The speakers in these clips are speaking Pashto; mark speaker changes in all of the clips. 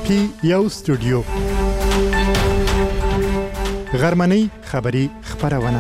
Speaker 1: پی یو سټوډیو غرمنۍ خبری خبرونه.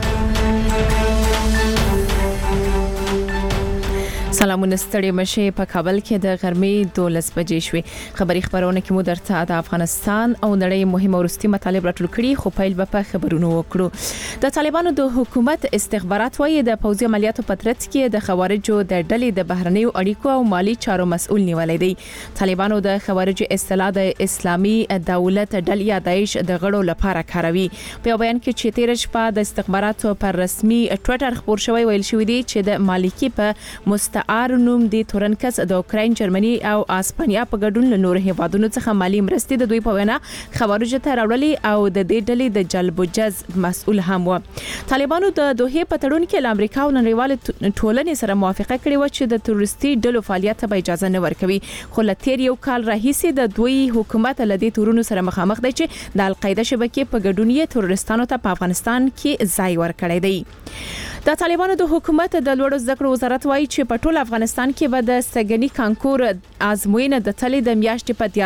Speaker 2: سلامونه ستړي مشه په کابل کې د غرمې 12 بجې شوې. خبری خبرونه کې مو درته د افغانستان او نړۍ مهمه ورستي مطالب راټول کړي، خو پیل به په خبرونو وکړو. د طالبانو د حکومت استخبارات وايي د پوځي عملیاتو په ترڅ کې د خوارجو د ډلې د بهرنیو اړیکو او مالی چارو مسؤل نیولې دي. طالبانو د خوارجو اصطلاح د اسلامي دولت ډلې یا داعش د غړو لپاره کاروي. په یو بیان کې چې 13 شپه د استخباراتو پر رسمي ټوئیټر خبر شوی ویل شوی دی چې د مالکی په نوم د تورنکس د اوکراین، جرمني او اسپانیا په ګډون له نور هیوادونو څخه مالی مرستې د دوی په وینا خوارجو ته راوړلې او د دې ډلې د جلب و جذب مسؤل هم و. طالبانو د دوه په تړون کې د امریکا او نړیوال ټولنې سره موافقه کړې و چې د تروریستي ډلو فعالیت ته اجازه نه ورکوي، خو له تیر یو کال راهیسې د دوی حکومت له دې تورونو سره مخامخ دی چې د القاعده شبکې په ګډون یې تروریستانو ته په افغانستان کې ځای ورکړی دی. د طالبانو د حکومت د لوړو زده کړو وزارت وایي چې په ټول افغانستان کې به د سګنی کانکور ازموینه د تلې د میاشتې په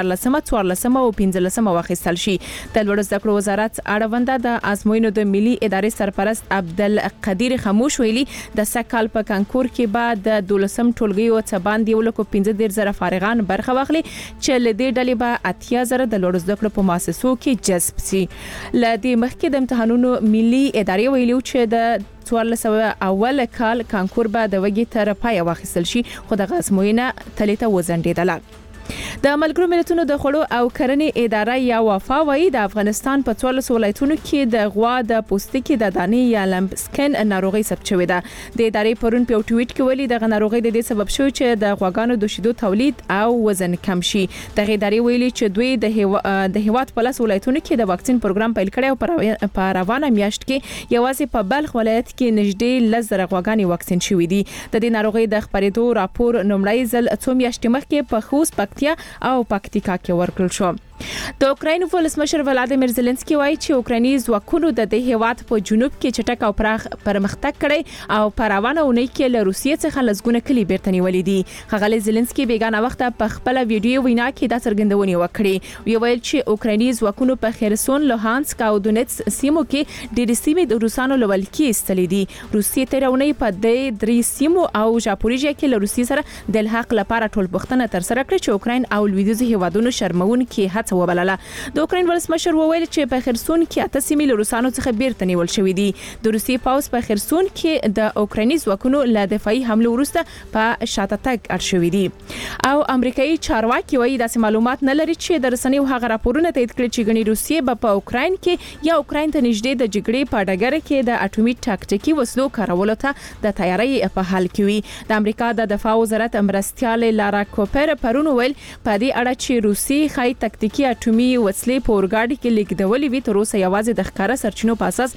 Speaker 2: 14 او 15 واخیستل شي. د لوړو زده کړو وزارت اړونده د ازموینو د ملي ادارې سرپرست عبدالقدیر خاموش ویلي د سکهال په کانکور کې به د 12 ټولګیو څخه باندې 15,000 فارغان برخه واخلي چې له دې ډلې به 80,000 د لوړو زده کړو په مؤسسو کې جذب شي. ل دې مخکې د امتحانونو ملي ادارې ویلي چې د 1400 اول کال کانکور به د وګي تر پای واخیستل شي، خو د ازموینه تلې ته وزنډیدله. د ملګرو ملتونو د خوړو او کرنې اداره یا وفا وايي د افغانستان په 14 ولایتونو کې د غوا د پوستکي د دانې یا لمبسکن ناروغي ثبت شوې ده. د ادارې پرون په ټویټ کې ویلي د ناروغي د دې سبب شوی چې د غواګانو د شیدو تولید او وزن کم شي. د ادارې ویلي چې دوی د هیواد په 10 ولایتونو کې د واکسین پروګرام پیل کړی او په روانه میاشت کې یوازې په بلخ ولایت کې نږدې 10,000 غواګانې واکسین شوې دي. د دې ناروغي د خبرېدو راپور نومړی ځل 2 میاشتې مخکې په خوست، پکتیا او پکتیکا کې ورکړل شو. د اوکراین ولسمشر ولادیمیر زيلنسکي وایي چې اوکرایني ځواکونو د هیواد په جنوب کې چټک او پراخ پرمختګ کړی او په روانه اونۍ کې له روسیې څخه لزګونه کلی بیرته نیولې دي. ښاغلی زيلنسکي بیګانه وخت په خپل ویډیو وینا کې دا څرګندونه وکړه. وی ویل چې اوکرایني ځواکونو په خرسون، لوهانسک او دونیتس سیمو کې ډېر سیمې د روسانو لول کې استلې دي. روسیې تر اونۍ په دې 3 سیمو او ژاپوریژیا کې له روسیې سره د الحاق لپاره ټول پښتنه تر سره کړې چې اوکراین او لویدیځ هیوادونو شرمون کې وبلله. د اوکراین ولسمشر وویل چې په خرسون کې 8 سیمې له روسانو څخه بیرته نیول شوې دي. د روسي پاوز په خرسون کې د اوکرایني ځواکونو له دفاعي حمله وروسته په شاته تګ اړ شوې دي او امریکایي چارواکي وایي داسې معلومات نه لري چې د رسنیو هغه راپورونه تایید کړي چې غني روسیې په اوکراین کې یا اوکراین ته نږدې د جګړې په ډګر کې د اټومي ټاکټیکي وسلو کارولو ته د تیاری په حال کې وي. د امریکا د دفاع وزارت مرستيال لارا کوپر پرون ویل په دې اړه چې روسي خای تکتیکي اټومي وسلې په اورګاډي کې لیکدولې وي تر اوسه یوازې د ښکارا سرچینو په اساس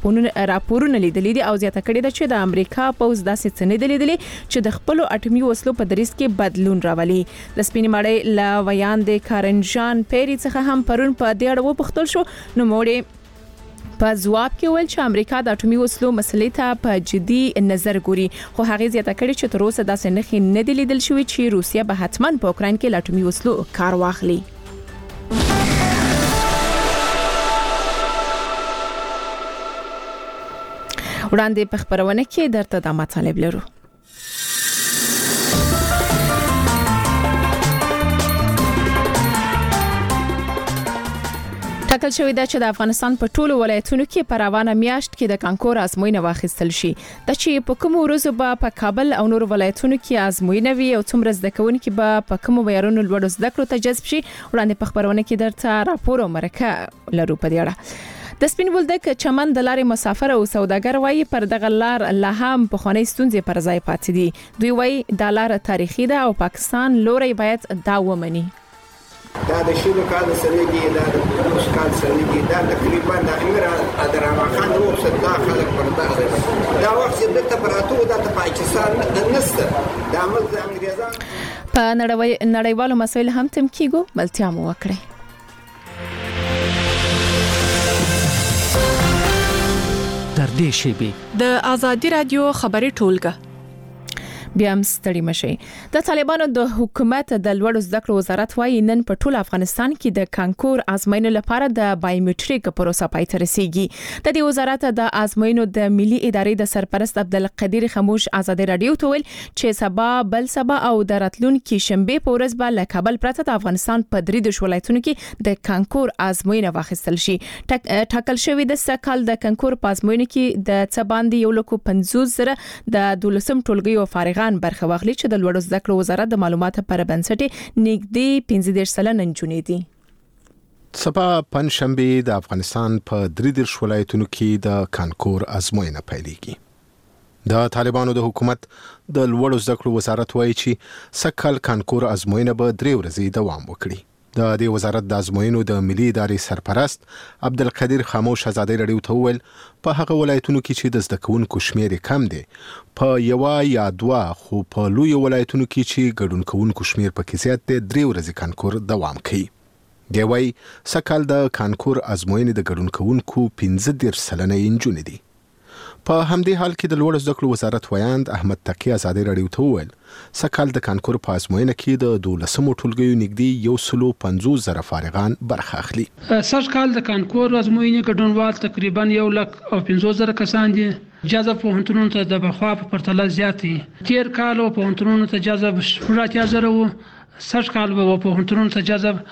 Speaker 2: راپورونه لیدلې دي او زیاته کړې ده چې د امریکا پوز داسې څه نه لیدلې چې د خپل اټومي وسلو په دریس کې بدلون راولي. د سپینې مړۍ لا ویان د کارنجان پیری څخه هم پرون په دې اړه وپوښتل شو، نو موږ په ځواب کې ویل چې امریکا د اټومي وسلو مسلې ته په جدي نظر ګوري، خو هغه زیاته کړې چې تر اوسه داسې نه نه دی لیدل شوی چې روسیا به حتماً په اوکراین کې اټومي وسلو کار واخلي. وړاندې په خبرونه کې درته د مطالب لرو. ټاکل شوی دی چې د افغانستان په ټولو ولایتونو کې په روانه میاشت کې د کانکور ازموینه واخیستل شي. د چې په کوم ورځو به په کابل او نور ولایتونو کې ازموینه وي او څومره زده کوونکي به په کوم معیارونو لوړ زده کړو ته جذب شي، وړاندې په خبرونه کې درته راپور او مرکه لرو په دې اړه. د سپین بولدک چمن د لارې مسافر او سوداګر وایي پر دغه لار لا هم په خوني ستونزې پر ځای پاتې دي. دوی وایي د لار تاریخي ده او پاکستان لوري باید دا ومني.
Speaker 3: دا د شیلو کال سړيږي، دا د پولیس کال سړيږي، دا تقریبا د امیر ادرام خان او صدا خلک پرده دا وخت چې د تبراتو د پاکستان نسته د عمل د انګریزان
Speaker 2: په نړیوالو مسایل هم تم کیږي. ملتیا مو وکړي.
Speaker 4: در دې شیبې
Speaker 5: د ازادي رادیو خبري ټولګه
Speaker 2: بیا هم ستړي مشي. د طالبانو د حکومت د لوړو زده کړو وزارت وايي نن په ټول افغانستان کې د کانکور ازموینو لپاره د بایومټریک پروسه پای ته رسیږي. د دې وزارت د ازموینو د ملي ادارې د سرپرست عبدالقدیر خموش آزادي رادیو ته ویل چې سبا بل سبا او د راتلونکي شنبه په ورځ به له کابل پرته د افغانستان په 3 ولایتونو کې د کانکور ازموینه واخیستل شي. ټاکل شوی د سکهال د کانکور په ازموینه کې د څباندې 150,000 د 12 ټولګیو فارغان برخه واخلي چې د لوړو زده کړو وزارت د معلوماتو پر بنسټ نږدې 15 سلنه نجونې دي.
Speaker 4: سبا پنځشنبه د افغانستان په 3 ولایتونو کې د کانکور ازموینه پیلېږي. د طالبانو د حکومت د لوړو زده کړو وزارت وایي چې سکهال کانکور ازموینه به 3 ورځې دوام وکړي. د دې وزارت د ازموینو د ملي ادارې سرپرست عبدالقدیر خموش آزادي رادیو ته ویل په هغه ولایتونو کې چې د زده کوونکو شمیر کم دی په یو یا دوه خو په لوی ولایتونو کې چې ګډون کوونکو شمیر پکې زیات دی 3 ورځې کانکور دوام کوي. دی وايي سکهال د کانکور ازموینې د ګډون کوونکو 15 سلنه نجونې دي. په همدې حال کې د لوړو زده کړو وزارت ویاند احمد تقی آزادي رادیو ته ویل سکهال د کانکور په ازموینه کې د 12 ټولګیو نږدې 150,000 فارغان برخه اخلي.
Speaker 5: سکهال د کانکور ازموینې ګډونوال تقریبا 150,000 کسان دي. جذب پوهنتونونو ته د بخوا په پرتله زیات دي. تیر کال پوهنتونونو ته جذب 80,000 وو. سږ کال به پوهنتونونو ته جذب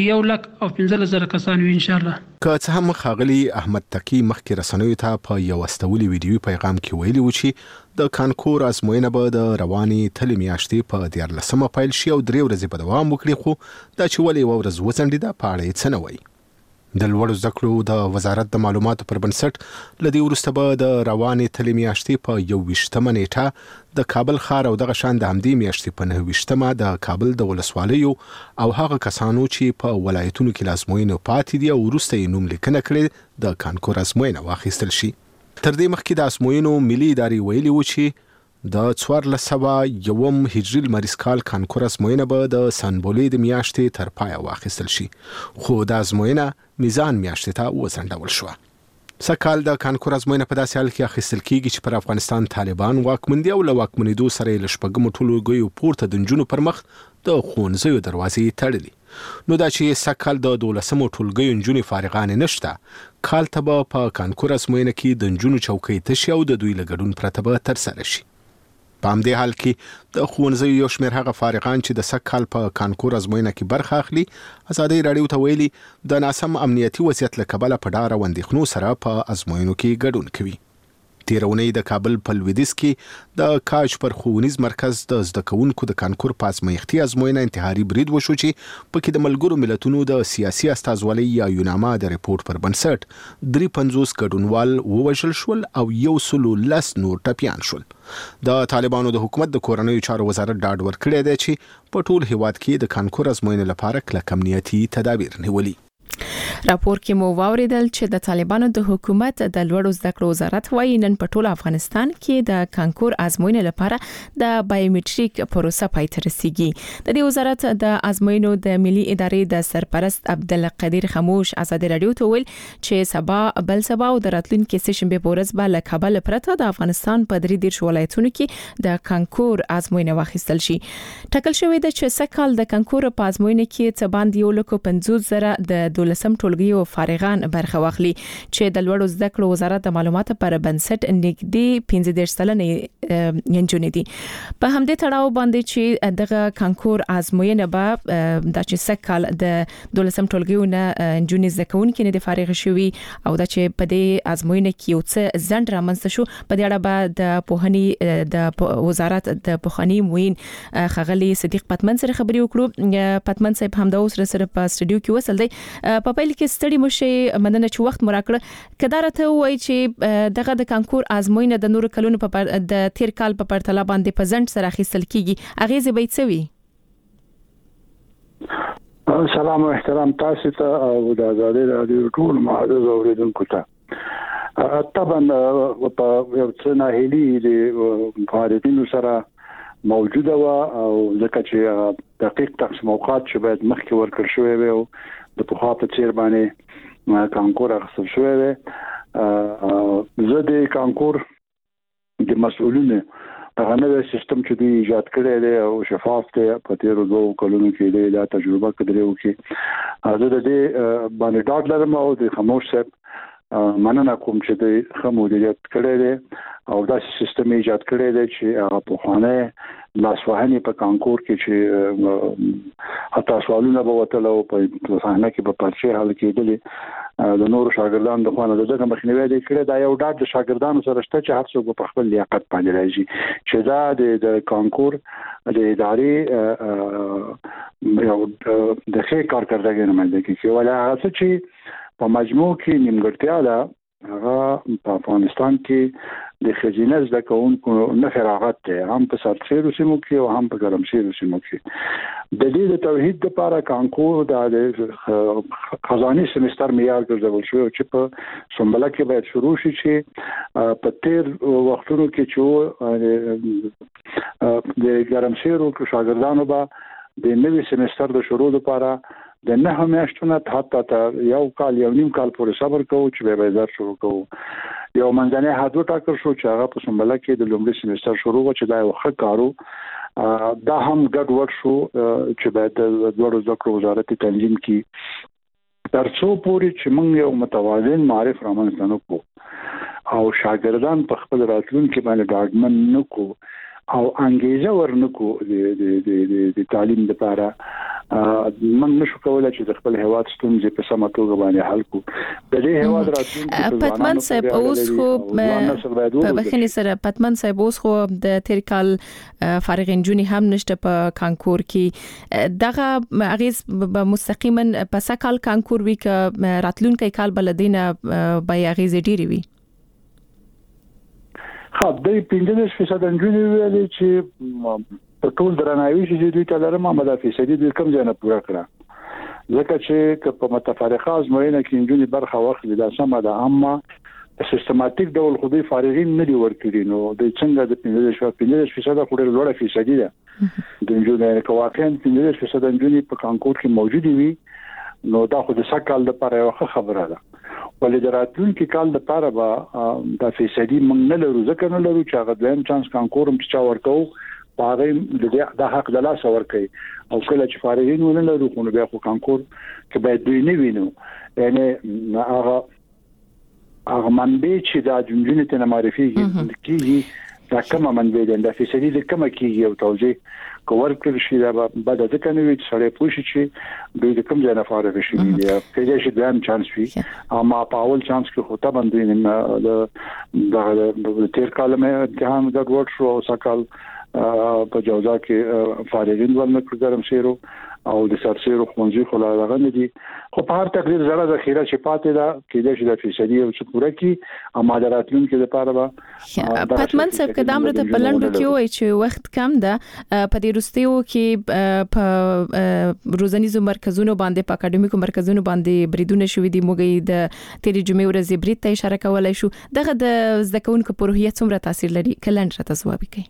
Speaker 5: 115,000 کسان وي ان شاء الله.
Speaker 4: که څه هم خاغلی احمد تقی مخکې رسنیو ته په یو استولي ویډیوي پیغام کې ویلي و چې د کانکور ازموینه به د روانې تلې میاشتې په 14 پیل شي او 3 ورځې په دوام وکړي خو دا چې ولې یوه ورځ وځنډېده په اړه یې څه نه وایي. د لوړو زده کړو د وزارت د معلوماتو پر بنسټ لدې وروسته به د روانې تلې میاشتې په 21 نیټه د کابل ښار او دغه شان د همدې میاشتې په 29 د کابل د ولسوالیو او هغه کسانو چې په ولایتونو کې لازموینه پاتې دي او وروسته یې نوم لیکنه کړې د کانکور ازموینه واخیستل شي. تر دې مخکې د ازموینو ملي ادارې ویلي و چې د 1401 هجري لمریز کال کانکور ازموینه به د سنبولې د میاشتې تر پایه واخیستل شي خو د ازموینه میزان میاشتې ته وځنډول شو. سکهال د کانکور ازموینه په داسې حال کې اخیستل کیږي چې پر افغانستان طالبان واکمن دي او له واکمنېدو سره یې له شپږمو ټولګیو پورته د نجونو پر مخ د ښوونځیو دروازې تړلي. نو دا چې سکهال د 12 ټولګیو نجونې فارغانې نشته کال ته به په کانکور ازموینه کې د نجونو چوکۍ تشي او د دوی له ګډون پرته به ترسره شي. په همدې حال کې د ښوونځیو یو شمېر هغه فارغان چې د سکهال په کانکور ازموینه کې برخه اخلي آزادي رادیو ته ویلي د ناسم امنیتي وضعیت له کبله په ډار او اندېښنو سره په ازموینو کې ګډون کوي. تیر اونۍ د کابل په لویدیځ کې د کاج پر ښوونیز مرکز د زده کوونکو د کانکور په ازمایښتي ازموینه انتحاري برید وشو چې پکې د ملګرو ملتونو د سیاسي استازولۍ یا یوناما د ریپورت پر بنسټ 53 ګډونوال ووژل شول او 110 نور ټپیان شول. د طالبانو د حکومت د کورنیو چارو وزارت ډاډ ورکړی دی چې په ټول هیواد کې د کانکور ازموینې لپاره کلک امنیتي تدابیر نیولي.
Speaker 2: راپور کې مو واوریدل چې د طالبانو د حکومت د لوړو زده کړو وزارت وايي نن په ټول افغانستان کې د کانکور ازموینې لپاره د بایومټریک پروسه پای ته رسیږي. د دې وزارت د ازموینو د ملي ادارې د سرپرست عبدالقدیر خموش آزادي رادیو ته ویل چې سبا بل سبا او د راتلونکي شنبه په ورځ به له کابل پرته د افغانستان په 3 ولایتونو کې د کانکور ازموینه واخیستل شي. ټاکل شوی دی چې سکهال د کانکور په ازموینه کې څه باندې 150,000 د 12 ټولګیو فارغان برخه واخلي چې د لوړو زده کړو وزارت د معلوماتو پر بنسټ نږدې 15 سلنه نجونې دي. په همدې تړاو باندې چې دغه کانکور ازموینه به د چې سکهال د 12 ټولګیو نه نجونې زده کوونکې نه فارغ شوي او د چې په دې ازموینه کې یو څه ځنډ رامنځته شو. په دې اړه به د پوهنې د وزارت د پوهنې موین خغلی صدیق پتمن سره خبري وکړو. پتمن صاحب هم د اوس سره په استودیو کې وصل دی. په پیل کې ستړي مشه مننه چې وخت مراکړه کدارته وای چې دغه د کانکور ازموینه د نور کلونو په د تیر کال په پرتله باندې په ځنډ سره اخیستل کیږي اغیزه به څه وي؟
Speaker 6: سلام او احترام تاسو ته او د آزادي رادیو ټول معزز اوریدونکو ته. طبعا په یو څه ناهیلي د فعالیتونو سره موجوده و او ځکه چې دقیق تقسیم اوقات چې باید مخکې ورکړل شوی وي او د په خاطر چیر باندې کانکور اخیستل شوی وي. زه د کانکور د مسؤلینو هغه نوې سیستم چې دوی ایجاد کړی دی او شفاف دی په تیرو 2 کلونو کې دی دا تجربه کړو کې زه د دې باندې ډاډ لرم او د خاموش صاحب مننه کوم چې د خمودیت کړی دی او دا سیستم ایجاد کړی دی چې هغه په خانه لاسوهنی په کانکور کې چې حتی سوالونه به وتل او په صحنه کې په پرچې حل کېدل د نورو شاګردانو د خوانه دغه مخنیوي دی کړی دا یو ډاډ د شاګردانو سره شته چې هر څوک په خپل لیاقت باندې راځي چې دا د کانکور د ادارې یو د ښه کارکړدګۍ نماینده کوي ولا هغه چې په مجموع کې نیمګړتیا ده هغه په افغانستان کې د خزینه زده کوونکو نه فراغت ده هم په سرتیرو سیمو کې او هم په ګرمسیرو سیمو کې د دې د توحید لپاره کانکور د خزاني سمستر معیار ګرځول شو چې په سنبله کې باید شروع شي چې په تیر وختونو کې چې د ګرمسیرو شاګردانو به د نوي سمستر د شروع لپاره د نه همیشتونه حتی یو کال یو نیم کال پورې صبر کوو چې به زر شروع کوو یو منځنی حد ټاکل شو چې هغه په سنبله کې د لومړي سمستر شروع و چې دا یو ښه کارو دا هم ګډ وډ شو چې باید د دوړو ذکر وزارت تنظیم کې ترڅو پورې چې موږ یو متوازن معرف رامنځته نکړو او شاګردان په خپل راتلونکي باندې ډاډمن نکړو او انګیزه ورنکو د تعلیم لپاره من نشو کولای چې د خپل هیواد ستونزې په سمه توګه باندې حل کړو د دې هیواد راتلونکي
Speaker 2: پتمن صاحب اوس خو په بخښنې سره پتمن صاحب اوس خو د تیر کال فارغ انجونی هم نشته په کانکور کې دغه اغیز مستقیما په سکال کانکور وی ک راتلونکي کال بلدینه به اغیز ډیری وی
Speaker 6: خو د 15% انجونی ویل چې په ټول درناوي چې دوی ته لرم ما 10% دوی کم ځای نه پوره کړه ځکه چې په متفرقه ازموینه کې انجونی برخه واخلي دا سم ده اما سیستماتیک ډول خو دوی فارغین نه دي ورکړي نو د څنګه د 15% خو ډېر لوړه فیصدي ده د انجونی که واقعا 15% انجونی په کانکور کې موجود وي نو دا خو د سکهال لپاره یو خبره ده ولې دراتونکو کال لپاره به د فیصدي موږ نه لرو ځکه نه لرو چې هغه دیم چانس کانکورم چې ورکو پاره د حق د لاس ورکي او کله چې فارغین ونه لرو خو بیا خو کانکور کې باید دوی نه وینو یعنی هغه منبع چې د جنجونې ته معرفي کیږي دا کومه منبع ده د فیصدي د کومه کیږي او توجیه کور کړی شي دا بعد د کنه وی سره پوښي چې دوی د کوم ځای نه فارغ شي دي کله چې دیم چانس وي اما په اول چانس کې خو ته باندې د تیر کال مې امتحان د ورټ شو سکهال په جوزا کې فارغین ورنکړ ګرمسیرو او د سرسیرو خونځي خلاغه نه دي خو په هر تقدیر زړه ذخیره چې پاتې ده کېدای شي د فیصدي او څو پوره کی اما دراتلون کې لپاره به
Speaker 2: پتمن صاحب قدم رته بلند کیو چې وخت کم ده په دې روستیو کې په روزنیزو مرکزونو باندې په اکیډمیکو مرکزونو باندې بریدونه شوې دي موږ د تیرې جمعې ورځې برید ته اشاره کولای شو دغه د زده کوونکو په روحیه څومره تاثیر لري کلند راته ځواب کوي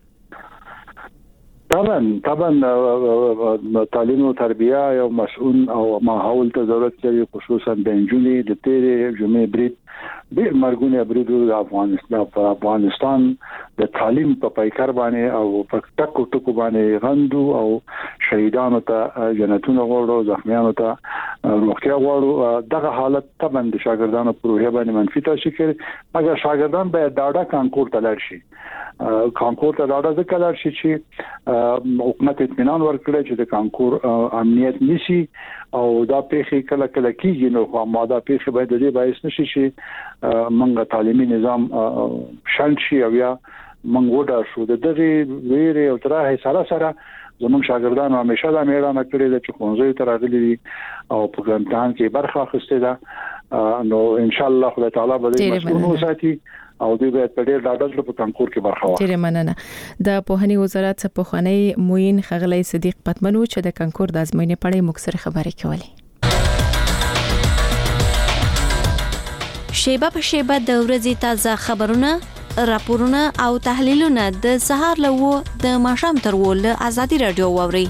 Speaker 6: طبعا تعلیم او تربیه یو مسؤل او ماحول ته ضرورت لري خصوصا د انجونې د تیرې جمعې برید ډېر مرګونه بریدو د افغانستان د تعلیم په پیکر باندې او په ټکو ټکو باندې غندو او شهیدانو ته جنتونه غوړو زخمیانو ته روغتیا غوړو دغه حالت طبعا د شاګردانو پر روحیه باندې منفي تاثیر کوي مګر شاګردان باید ډاډه کانکور ته لاړ شي کانکور ته ډاډه ځکه لاړ شي چې حکومت اطمینان ورکړي چې د کانکور امنیت نشي او دا پیښې کله کله کیږي نو خو ماده پیښې باید د دې باعث نشي چې منګه تعلیمي نظام شانت شي او یا منګ وډا شو د دغه ویره او تراه سره زموږ شاګردانو همیشه دا میړانه کړې ده چې خونځي ته راغلي او په امتحان کې برخه اخیسته ده نو ان شاء الله خدای تعالی به دې مسؤل وساتي او دوی باید په ډېر ډاډه په کانکور کې برخه واخلي.
Speaker 2: ډېر مننه د پوهنې وزارت په خوانی موین خغلی صدیق پتمن چې د کانکور د ازموینې په اړه مکسر خبرې کولې.
Speaker 7: شیبه په شیبه د ورځې تازه خبرونه راپورونه او تحلیلونه د سهار له د ماښام تر ول ازادي رادیو ووري.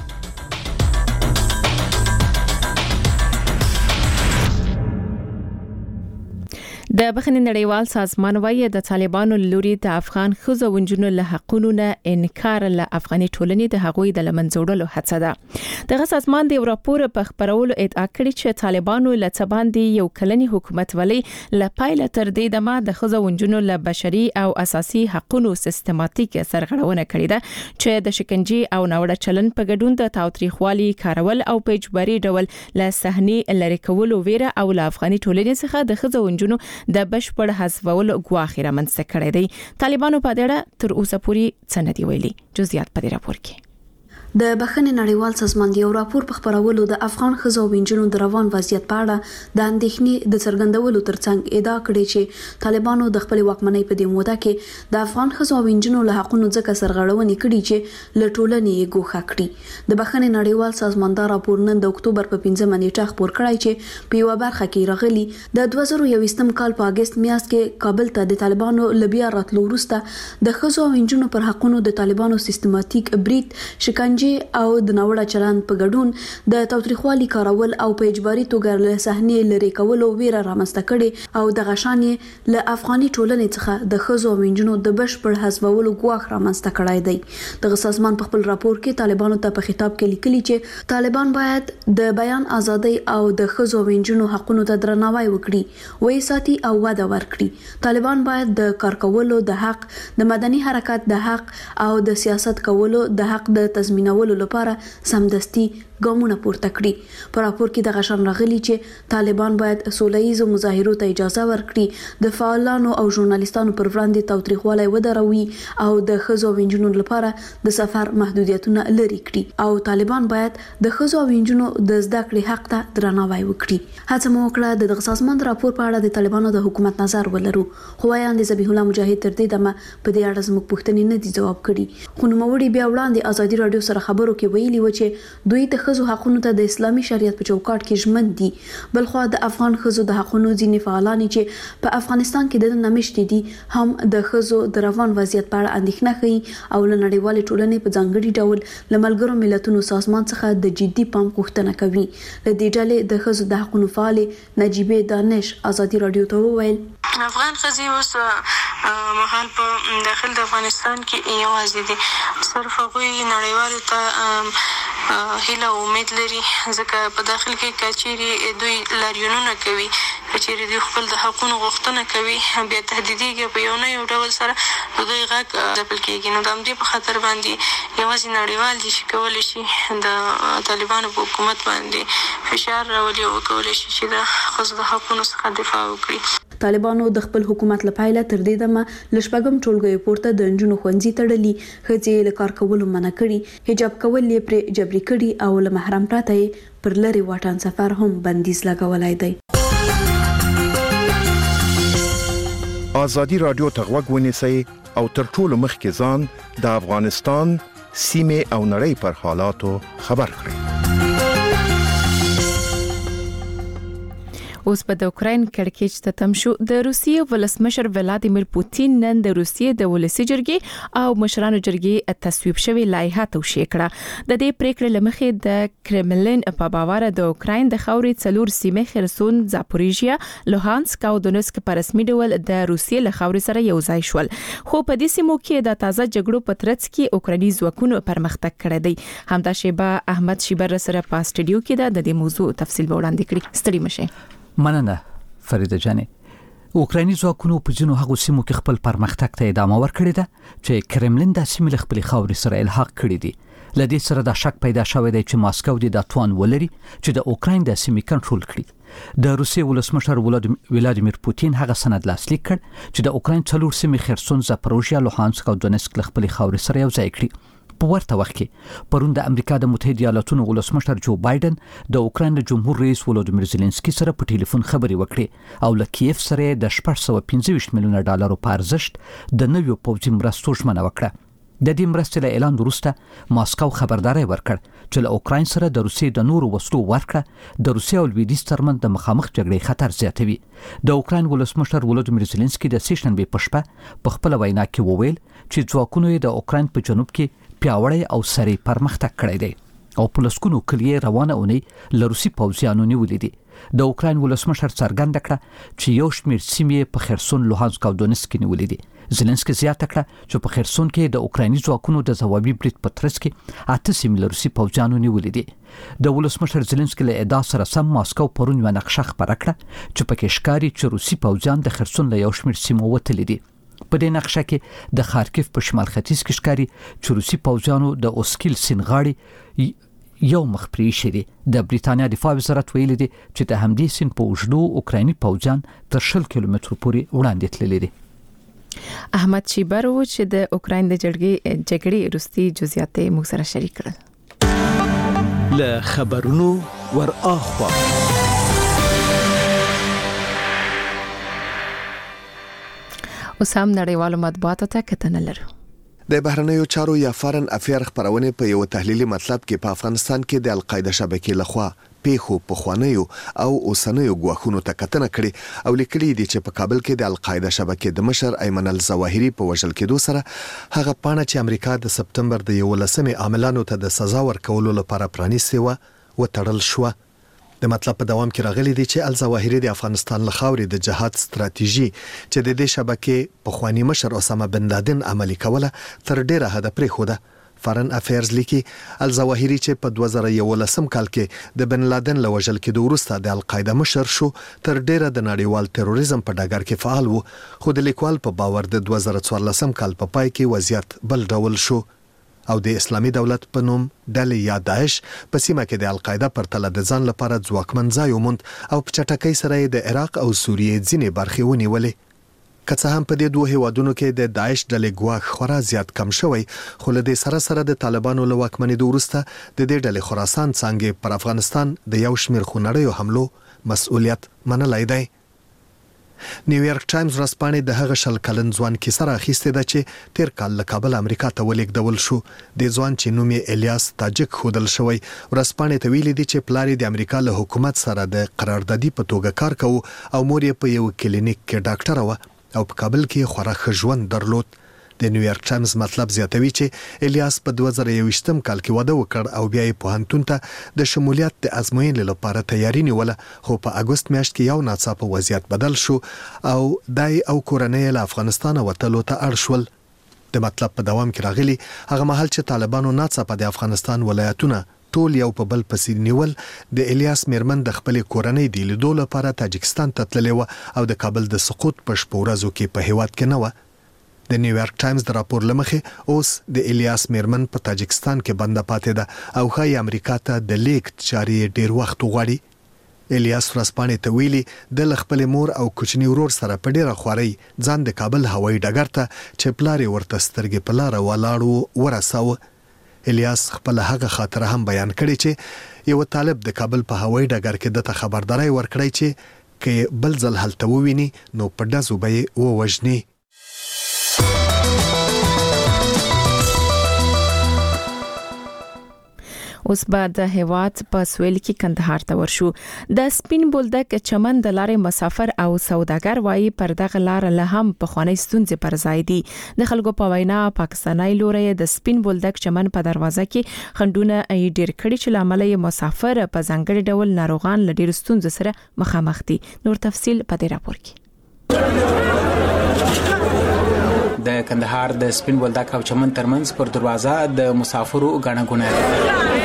Speaker 2: د بخښنې نړیوال سازمان وايي د طالبانو لوري د افغان ښځو او نجونو له حقوقو نه انکار له افغاني ټولنې د هغوی د لمنځوړلو هڅه ده. دغه سازمان د راپور په خبرولو ادعا کړې چې طالبانو له څباندې یو کلنی حکومت ولي له پایله تر دې دمه د ښځو او نجونو له بشري او اساسي حقوقو سیستماتیک سرغړونه کړې ده چې د شکنجې او ناوړه چلن په ګډون د تاوتریخوالي کارول او په اجباري ډول له صحنې لری کولو ویره او له افغاني ټولنې څخه د ښځو او نجونو د بشپړ حذفولو غواخي رامنځته کړی دی. طالبانو په دې اړه تر اوسه پورې څه نه دی ویلي. جزئیات په دې راپور کې.
Speaker 8: د بخښنې نړیوال سازمان یو راپور په خبرولو د افغان ښځو او نجونو د روان وضعیت په اړه د اندېښنې د څرګندولو ترڅنګ ادعا کړې چې طالبانو د خپل واکمنۍ په دې موده کې د افغان ښځو او نجونو له حقوقو ځکه سرغړونې کړې چې له ټولنې یې ګوښه کړې. د بخښنې نړیوال سازمان دا راپور نن د اکتوبر په 15 نیټه خپور کړی چې په یو برخه کې راغلي د 2021 کال په اگست میاشت کې کابل ته د طالبانو لبیا راتلو وروسته د ښځو او نجونو پر حقوقو د طالبانو سیستماتیک برید شکنجه او د ناوړه چلند په ګډون د تاوتریخوالي کارول او په اجباري توګه له صحنې لری کولو ویره رامنځته کړي او د غشانې له افغاني ټولنې څخه د ښځو او نجونو د بشپړ حذفولو غواخ رامنځته کړای دی. د سازمان په خپل راپور کې طالبانو ته په خطاب کې لیکلي چې طالبان باید د بیان ازادي او د ښځو او نجونو حقوقو ته درناوی وکړي، وایي ساتي او وده ورکړي. طالبان باید د کار کولو د حق، د مدني حرکت د حق او د سیاست کولو د حق د تضمینولو لپاره سمدستي ګامونه پورته کړي. په راپور کې د غشن راغلي چې طالبان باید سولهییزو مظاهرو ته اجازه ورکړي، د فعالانو او ژورنالیستانو پر وړاندې تاوتریخوالی ودروي او د ښځو او نجونو لپاره د سفر محدودیتونه لري کړي او طالبان باید د ښځو او نجونو د زده کړې حق ته درناوی وکړي. هڅه مو وکړه د دغه سازمان راپور په اړه د طالبانو د حکومت نظر ولرو، خو وایي ذبیح الله مجاهد تر دې دمه په دې اړه زموږ پوښتنې نه دي ځواب کړي. خو نوموړي بیا وړاندې ازادي رادیو سره خبرو کې ویلي و چې دوی د ښځو حقوقو ته د اسلامي شریعت په چوکاټ کې ژمن دي. بلخو د افغان ښځو د حقوقو ځینې فعالان چې په افغانستان کې د نمشتي دي هم د ښځو د روان وضعیت په اړه اندېښنه کوي او له نړیوال ټولنې په ځانګړي ډول له ملګرو ملتونو سازمان څخه د جدي پام غوښتنه کوي. له دې ډلې د ښځو د حقوقو فعال نجيبه دانش ازادي رادیو ته وویل
Speaker 9: افغان ښځې اوس مهال په داخل د افغانستان کې یوازې دي، صرف هغوی نړیوالو ته هیله او امید لري، ځکه په داخل کې کچېرې دوی لاریونونه کوي، کچېرې دوی خپل د حقوقو غوښتنه کوي، بیا تهدیدېږي په یو نه یو ډول سره د دوی غږ ځپل کېږي. نو د همدې په خاطر باندې یوازې نړیوال دي چې کولی شي د طالبانو په حکومت باندې فشار راولي او وکولی شي چې د ښځو د حقوقو څخه دفاع وکړي.
Speaker 8: طالبانو د خپل حکومت لپاره تر دې دمه لشپګم ټولګي پورته د نجونو ښوونځي تړلي، ښځې له کار کولو منع کړي، حجاب کول یې پر جبري کړي او له محرم پرته پر لری واټن سفر هم بندیز لګولای دی.
Speaker 10: ازادي رادیو ته غوږ ونیسئ او تر ټولو مخکې ځان د افغانستان سیمه او نړۍ پر حالاتو خبر کړئ.
Speaker 2: اوس په د اوکراین کړکېچ ته تم شو. د روسیې ولسمشر ولادیمیر پوتین نن د روسیې د ولسی جرګې او مشرانو جرګې تصویب شوی لایحه توشیح کړه. د دې پریکړې لمخې د کرملین په باور د اوکراین د خاورې څلور سیمې خرسون، زاپوریژیا، لوهانسک او دونسک په رسمي ډول د روسیې له خاورې سره یو ځای شول. خو په دې سیمو کې د تازه جګړو په ترڅ کې اوکرایني ځواکونو پرمختګ کړی دی. همدا شیبه احمد شیبر سره په سټډیو کې د دې موضوع تفصیل وړاندې کړي. ستړي مشه.
Speaker 11: مننه فریده جانې. اوکرایني ځواکونو په ځینو هغو سیمو کې خپل پرمختګ ته ادامه ورکړې ده چې کرملین د سیمې له خپلې خاورې سره الحاق کړي دي. له دې سره دا شک پیدا شوی دی چې ماسکو د توان ولري چې د اوکراین د سیمې کنټرول کړي. د روسیې ولسمشر ولادیمیر پوتین هغه سند لاسلیک کړ چې د اوکراین څلور سیمې خرسون، زاپوریژیا، لوهانسک او دونسک له خپلې خاورې سره یو ځای کړي. په ورته وخت کې پرون د امریکا د متحده ایالاتونو ولسمشر جو بایدن د اوکراین جمهور رئیس ولودیمیر زيلنسکي سره په ټلیفون خبرې وکړې او له کیف سره د 425 میلیونه ډالرو په ارزښت د نویو پوځي مرستو ژمنه وکړه. د دې مرستې له اعلان وروسته ماسکو خبرداري ورکړ چې له اوکراین سره د روسیې د نورو وسلو ورکړه د روسیې او لویدیځ ترمنځ د مخامخ جګړې خطر زیاتوي. د اوکراین ولسمشر ولودیمیر زيلنسکي د سېشنبې په شپه په خپل وینا کې وویل چې ځواکونو د اوکراین په جنوب کې پیاوړی او سری پرمختګ کړی دی او په لسکونو کلیې روانه اونۍ له روسي پوځیانو نیولې دي. د اوکراین ولسمشر څرګنده کړه چې یو شمېر سیمې په خرسون، لوهانسک او دونیتسک کې نیولې دي. زيلنسکي زیاته کړه چې په خرسون کې د اوکرایني ځواکونو د ځوابي برید په ترڅ کې 8 سیمې له روسي پوځیانو نیولې دي. د ولسمشر زيلنسکي له ادعا سره سم ماسکو پرون یو نقشه خبره کړه چې پکې ښکاري چې روسي پوځیان د خرسون له یو شمېر سیمو وتلي دي. په دې نقشه کې د خارکیف په شمال ختیځ کې ښکاري چې روسي پوځیانو د اوسکیل سیند غاړې یو مخ پرې شي. د بریتانیا دفاع وزارت ویلي دي چې د همدې سیند په اوږدو اوکرایني پوځیان تر 10 کیلومترو پورې وړاندې تللي دي.
Speaker 2: احمد چیبر چې د اوکراین د جګړې وروستي جزئیات موږ سره شریک کړل.
Speaker 12: له خبرونو ور اخوا
Speaker 2: اوس هم نړیوالو مطبوعاتو ته کتنه لرو.
Speaker 13: د بهرنیو چارو یا فارن افیر خبرونه په یو تحلیلي مطلب کې په افغانستان کې د القاعده شبکې لخوا پیښو په خوانیو او اوسنیو غواخونو ته کتنه کړي او لیکلي دي چې په کابل کې د القاعده شبکې د مشر ایمن الظواهری په وژل کېدو سره هغه پاڼه چې امریکا د سپتمبر د 11 عاملانو ته د سزا ورکولو لپاره پرانیستې و وتړل شو. د مطلب په دوام کې راغلي دي چې الظواهری د افغانستان له خاورې د جهاد ستراتیژي چې د دې شبکې په خواني مشر اسامه بن لادن عملي کوله تر ډیره حد پرې خوده. فارن افیرز لیکي الظواهری چې په 2011 کال کې د بن لادن له وژل کېدو وروسته د القاعده مشر شو تر ډیره د نړیوال تروریزم په ډګر کې فعال وو، خو د لیکوال په باور د 2014 کال په پای کې وضعیت بل ډول شو او د اسلامي دولت په نوم ډلې یا داعش په سیمه کې د القاعده پر تله د ځان لپاره ځواکمن ځای وموند او په چټکۍ سره د عراق او سوریې ځینې برخې ونیولې. که څه هم په دې دوه هیوادونو کې د داعش ډلې ګواښ خورا زیات کم شوی، خو له دې سره د طالبانو له واکمنېدو وروسته د دې ډلې خراسان څانګې پر افغانستان د یو شمېر خونړیو حملو مسؤلیت منلی دی. نیویارک ټایمز ورځپاڼې د هغه شل کلن ځوان کیسه راخیستې ده چې تیر کال له کابل امریکا ته ولېږدول شو. د ځوان چې نوم یې الیاس تاجک ښودل شوی ورځپاڼې ته ویلي دي چې پلار یې د امریکا له حکومت سره د قراردادي په توګه کار کوي او مور یې په یو کلینیک کې ډاکټره وه او په کابل کې خورا ښه ژوند درلود. د نیویارک ټایمز مطلب زیاتوي چې الیاس په 2021 کال کې واده وکړ او بیا یې پوهنتون ته د شمولیت د ازموینې لپاره تیاری نیوله، خو په اګوست میاشت کې یو ناڅاپه وضعیت بدل شو او دای او کورنۍ له افغانستان وتلو ته اړ شول. د مطلب په دوام کې راغلي هغه مهال چې طالبانو ناڅاپه د افغانستان ولایتونه ټول یو په بل پسې نیول، د الیاس میرمن د خپل کورنۍ د لیدو لپاره تاجکستان ته تللې و او د کابل د سقوط په شپه ورځو کې په هیواد کې نه و. د نیویارک ټایمز د راپور لمخې اوس د الیاس میرمن په تاجکستان کې بنده پاتې ده او ښایي امریکا ته د لیږد چارې ډیر وخت وغواړي. الیاس ورځپاڼې ته ویلي د خپل مور او کوچني ورور سره په ډیره خوارۍ ځان د کابل هوایي ډګر ته چې پلار یې ورته سترګې په لاره ولاړ ورساوه. الیاس خپل هغه خاطره هم بیان کړي چې یو طالب د کابل په هوایي ډګر کې د خبرداري ورکړی چې کې بل ځل هلته وویني نو په ډزو به یې ووژني.
Speaker 2: اوس به د هیواد په سویل کې کندهار ته ورشو. د سپین بولدک چمن د لارې مسافر او سوداګر وایي پر دغه لار له هم په خواني ستونزې پر ځای دي. د خلکو په وینا پاکستاني لوري د سپین بولدک چمن په دروازه کې خندونه ډیر کړي چې لامل یې مسافر په ځانګړي ډول ناروغان له ډیر ستونزې سره مخامخ دي. نور تفصيل په دې راپور کې.
Speaker 14: د کندهار د سپین بولدک او چمن ترمنځ پر دروازه د مسافرو غاڼه غونه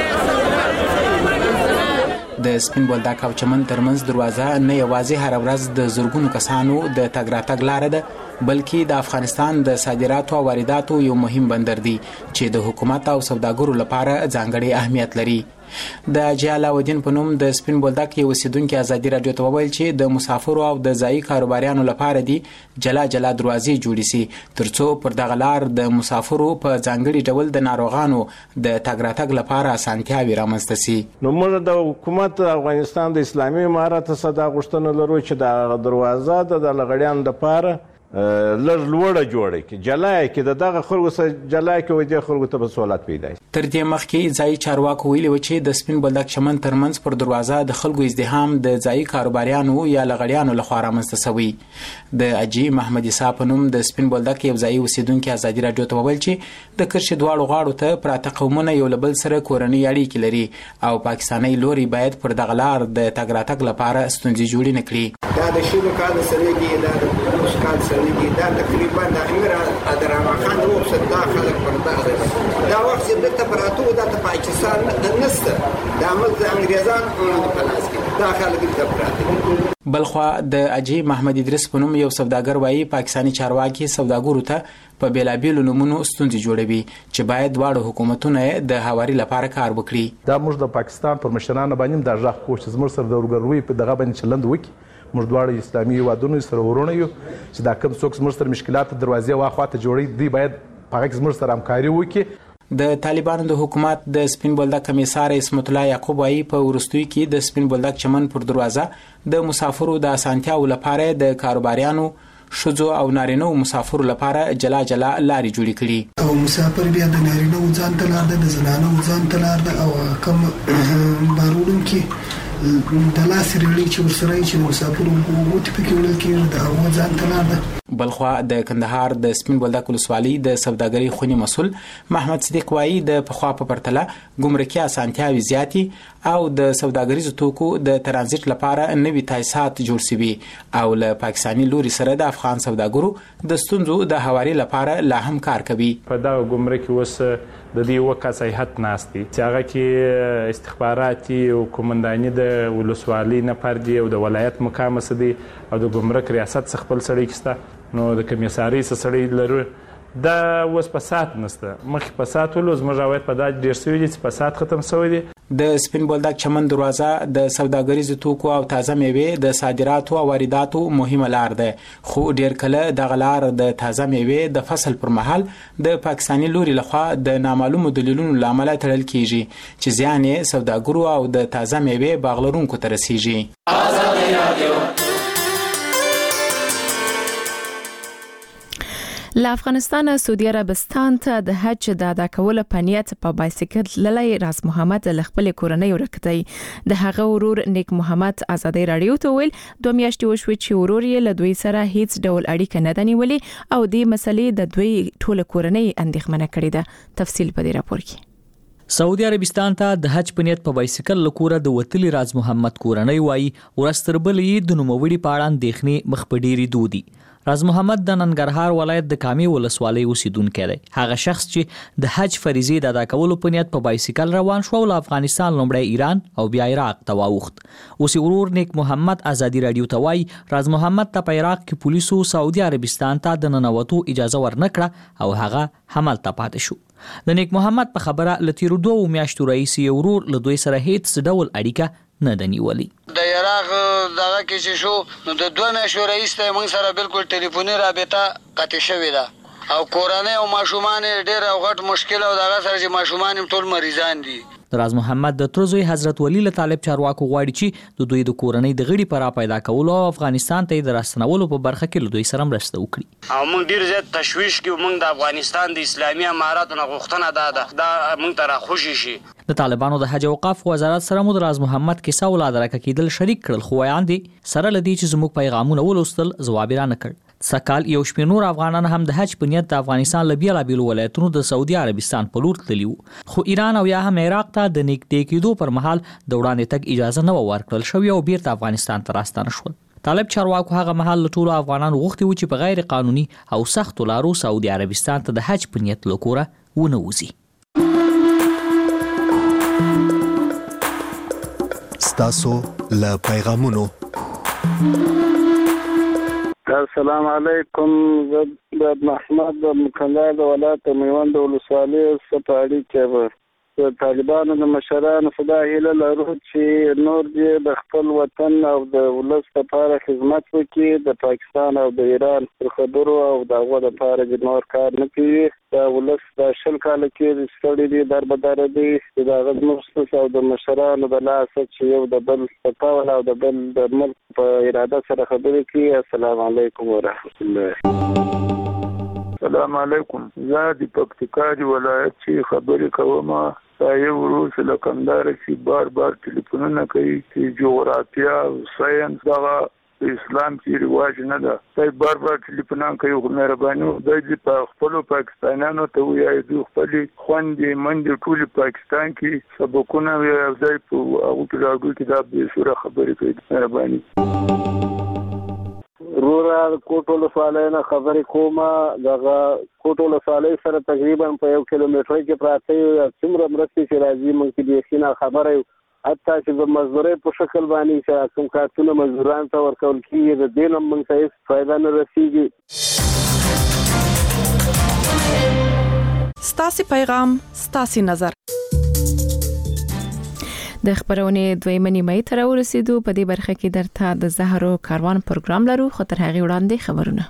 Speaker 14: د سپین بولدک او چمن ترمنځ دروازه نه یوازې هر ورځ د زورګونو کسانو د تګ راتګ لار ده، بلکې د افغانستان د صادراتو او وارداتو یو مهم بندر دی چې د حکومت او سوداګرو لپاره ځانګړي اهمیت لري. د جلاالدین په نوم د سپین بولدک یو اوسیدونکو ازادي رادیو ته وویل چې د مسافرو او د ځایي کاروباریانو لپاره دي جلا جلا دروازې جوړې شي ترڅو پر دغه لار د مسافرو په ځانګړي ډول د ناروغانو د تګ راتګ لپاره اسانتیاوي رامنځته شي.
Speaker 15: نو موږ د حکومت افغانستان د اسلامي امارت صدا غوښتنه لرو چې د دروازه د لغړیان لپاره لږ لوړه جوړه کړي، جلای کې د دغه خلکو سره جلای کې وي، د خلکو ته به سہولت پیدا شي.
Speaker 14: تر دې مخکې ځایي چارواکو ویلي و چې د سپین بولدک چمن ترمنځ پر دروازه د خلکو ازدحام د ځایي کاروباریانو یا لغړیانو لخوا رامنځته شوی. د اجي محمد عیسی په نوم د سپین بولدک یو ځایي اوسیدونکي ازادي راډیو ته وویل چې د کرښې دواړو غاړو ته پراته قومونه یو له بل سره کورنۍ اړیکې لري او پاکستاني لوري باید پر دغه لار د تګ راتګ لپاره ستونزې جوړې نه کړي.
Speaker 3: دا د شلو کال سړي دا د 15 کال سړي دا تقریبا د امیر ادرامه خان او صدا خلک پر دا وخت چې د پراتو د پاکستان نسته د عمل د انګریزانو په لاس کې دا خلک د پراتو.
Speaker 14: بلخوا د اجي محمد ادریس په نوم یو سوداګر وایي پاکستاني چارواکي سوداګرو ته په بیلابیلو نومونو ستونزې جوړوي چې باید دواړو حکومتونه د هواري لپاره کار وکړي.
Speaker 16: دا موږ د پاکستان پر مشرانو باندې د ځخ کوشش زموږ سره د ورګروي په دغه باندې چلند وکړي. موږ دواړه اسلامي وادونو سره ورونه یو چې دا کوم څوک زموږ سره مشکلات دروازې واخواته جوړي دی باید په زموږ سره همکاري وکړي.
Speaker 14: د طالبانو د حکومت د سپین بولدک کمیسار اسمت الله یعقوب وايي په ورستوي کې د سپین بولدک چمن پر دروازه د مسافرو د اسانتیاو لپاره د کاروباریانو شذو او نارینه مسافرو لپاره جلا جلا لارې جوړې کړي
Speaker 17: او مسافر بیا د نارینه ځان ته لار ده، د زنانه ځان ته لار ده او کوم بارودم کې د لاس ریړې چې ورسره چې مسافر وګوري پکې ولل کې د هغه ځان ته لار ده.
Speaker 14: بلخوا د کندهار د سپین بولدک ولسوالۍ د سوداګرۍ خونی مسول محمد صدیق وايي د پخوا په پرتله ګمرکي اسانتیاوي زیاتی او د سوداګریزو توکو د ترانزیت لپاره نوي تاسیسات جوړ شوي او له پاکستاني لوري سره د افغان سوداګرو د ستونزو د هواري لپاره لا هم کار کوي.
Speaker 18: په دا ګمرکي وس د دې وکا صحت ناستي چې هغه کې استخباراتي او کومنداني د ولسوالۍ نه پردي او د ولایت مقام سدي او د ګمرک ریاست څخه خپل سړی کسته نو د کمیساري سړی لرو دا وس فساد نسته مخ فساد ولوز مجاوت په دا ډیر سوي چې فساد ختم شوی دی.
Speaker 14: د سپین بولدک چمن دروازه د سوداګریزو توکو او تازه میوې د صادراتو او وارداتو مهمه لار ده، خو ډیر کله د غلار د تازه میوې د فصل پر مهال د پاکستاني لوري لخوا د نامعلومو دلیلونو لامل تړل کیږي چې ځان یې سوداګرو او د تازه میوې باغلرونکو ته رسیږي. آزادي رادیو
Speaker 2: له افغانستان سعودي عربستان ته د حج د ادا کولو په نیت په بایسکل للی راز محمد له خپل کورنۍ ورکتای د هغه ورور نیک محمد ازادي رادیو ته ویل 2 میاشتې وشوي چې ورور یې له دوی سره هیڅ ډول اړیکه نه دنیولې او د مسلې د دوی ټول کورنۍ اندېښمنه کړې ده. تفصیل په دې راپور کې.
Speaker 11: سعودي عربستان ته د حج په نیت په بایسکل لکوره د وتلی راز محمد کورنۍ وایي ورستربلې د نوموړي پاړان اندېښنې مخ په ډيري دودي. راز محمد د ننګرهار ولایت د کامي ولسوالۍ اوسیدونکی دی. هغه شخص چې د حج فریضې د ادا کولو په نیت په بایسکل روان شو له افغانستان لومړی ایران او بیا عراق ته واوښت. اوس ورور نیک محمد ازادي رادیو ته وایي راز محمد ته په عراق کې پولیسو سعودي عربستان ته د ننوتو اجازه ورنکړه او هغه همالته پاتې شو. د نیک محمد په خبره لتیرو 2 میاشتو رئیس ورور له دوی سره هیڅ ډول اړیکه نه دنیولي.
Speaker 19: د عراق دغه کې چې شو نو د 2 میاشتو رئیس ته موږ سره بالکل ټلیفوني رابطه قطع شوې ده او کورنۍ او ماشومان ډېر غټ مشکل او دغه سره چې ماشومان ټول مریضان دي.
Speaker 11: راز محمد د ترزوی حضرت ولی له طالب چارواکو غواړي چې د دوی د کورنۍ د غړي پر پیدا کولو او افغانستان ته د راستنولو په برخه کې له دوی سره مرسته وکړي.
Speaker 20: او موږ ډیر زیات تشویش کوو موږ د افغانستان د اسلامي اماراتو نه غوښتنه ده دا موږ ته راخوشي شي.
Speaker 11: د طالبانو د حج او اوقاف وزارت سره مو راز محمد کیسه ولادت راکېدل شریک کړل خو وړاندې سره لدی چې زموږ پیغامونه ولوستل جواب را نه کړ. سکال یو شمېر نور افغانان هم د حج په نیت د افغانستان له بیلابیلو ولایتونو د سعودي عربستان په لور تللي وو خو ایران او یا هم عراق ته د نږدې کېدو پر مهال د وړاندې تګ اجازه نه ورکړل شوې او بیرته افغانستان ته راستانه شول. طالب چارواکو هغه مهال له ټولو افغانانو غوښتي و چې په غیر قانوني او سختو لارو سعودي عربستان ته د حج په نیت له کوره ونه وځي.
Speaker 13: ستاسو له پیغامونو.
Speaker 21: السلام علیکم. زه محمد مکندار د ولایت میوند ولسوالۍ سپاړي کې طالبانو د مشرانو خدا هیله لرو چې نور دې د خپل وطن او د ولس لپاره خدمت وکړي د پاکستان او د ایران پر خبرو او د هغه لپاره د نور کار نه کوي د ولس د شل کال کې ستړي دي دربدار دي د غزموس او د مشرانو د لاس چې یو د بل په او د بل د ملک په اراده سره خبرې کوي. السلام علیکم ورحمت الله.
Speaker 1: السلام علیکم. زه د پکتیکا ولایت چې خبرې کوم. یو روز لکندار چې بار ټلیفونونه کوي چې جغرافیا او ساينس دغه اسلام کې رواج نه ده. دا بار ټلیفونان کوي. مهرباني د خپل پاکستانیانو ته وایي د خپل خوندې منډې ټول پاکستان کې سبقونه وایي ځای په او راډیو کې دا به سوره خبرې کوي. مهرباني.
Speaker 21: رورا کوټول سوالینه خبرې کومه. دغه کوټول سوالې سره تقریبا په 1 کیلومتر کې پراته څومره مرستې چې راځي مونږ کې د یقینا خبره حتی چې د مزدورۍ په شکل باندې چې کوم کارتونه مزدوران ته ورکول کیږي د دې نوم مونږ ته هیڅ فایده نه رسیږي.
Speaker 22: ستاسو پیغام ستاسو نظر.
Speaker 2: د خبرونه دویمه نیمه تر ورسېدو. په دې برخه کې درته د زهرو کاروان پروګرام لرو خو تر هغه وړاندې خبرونه.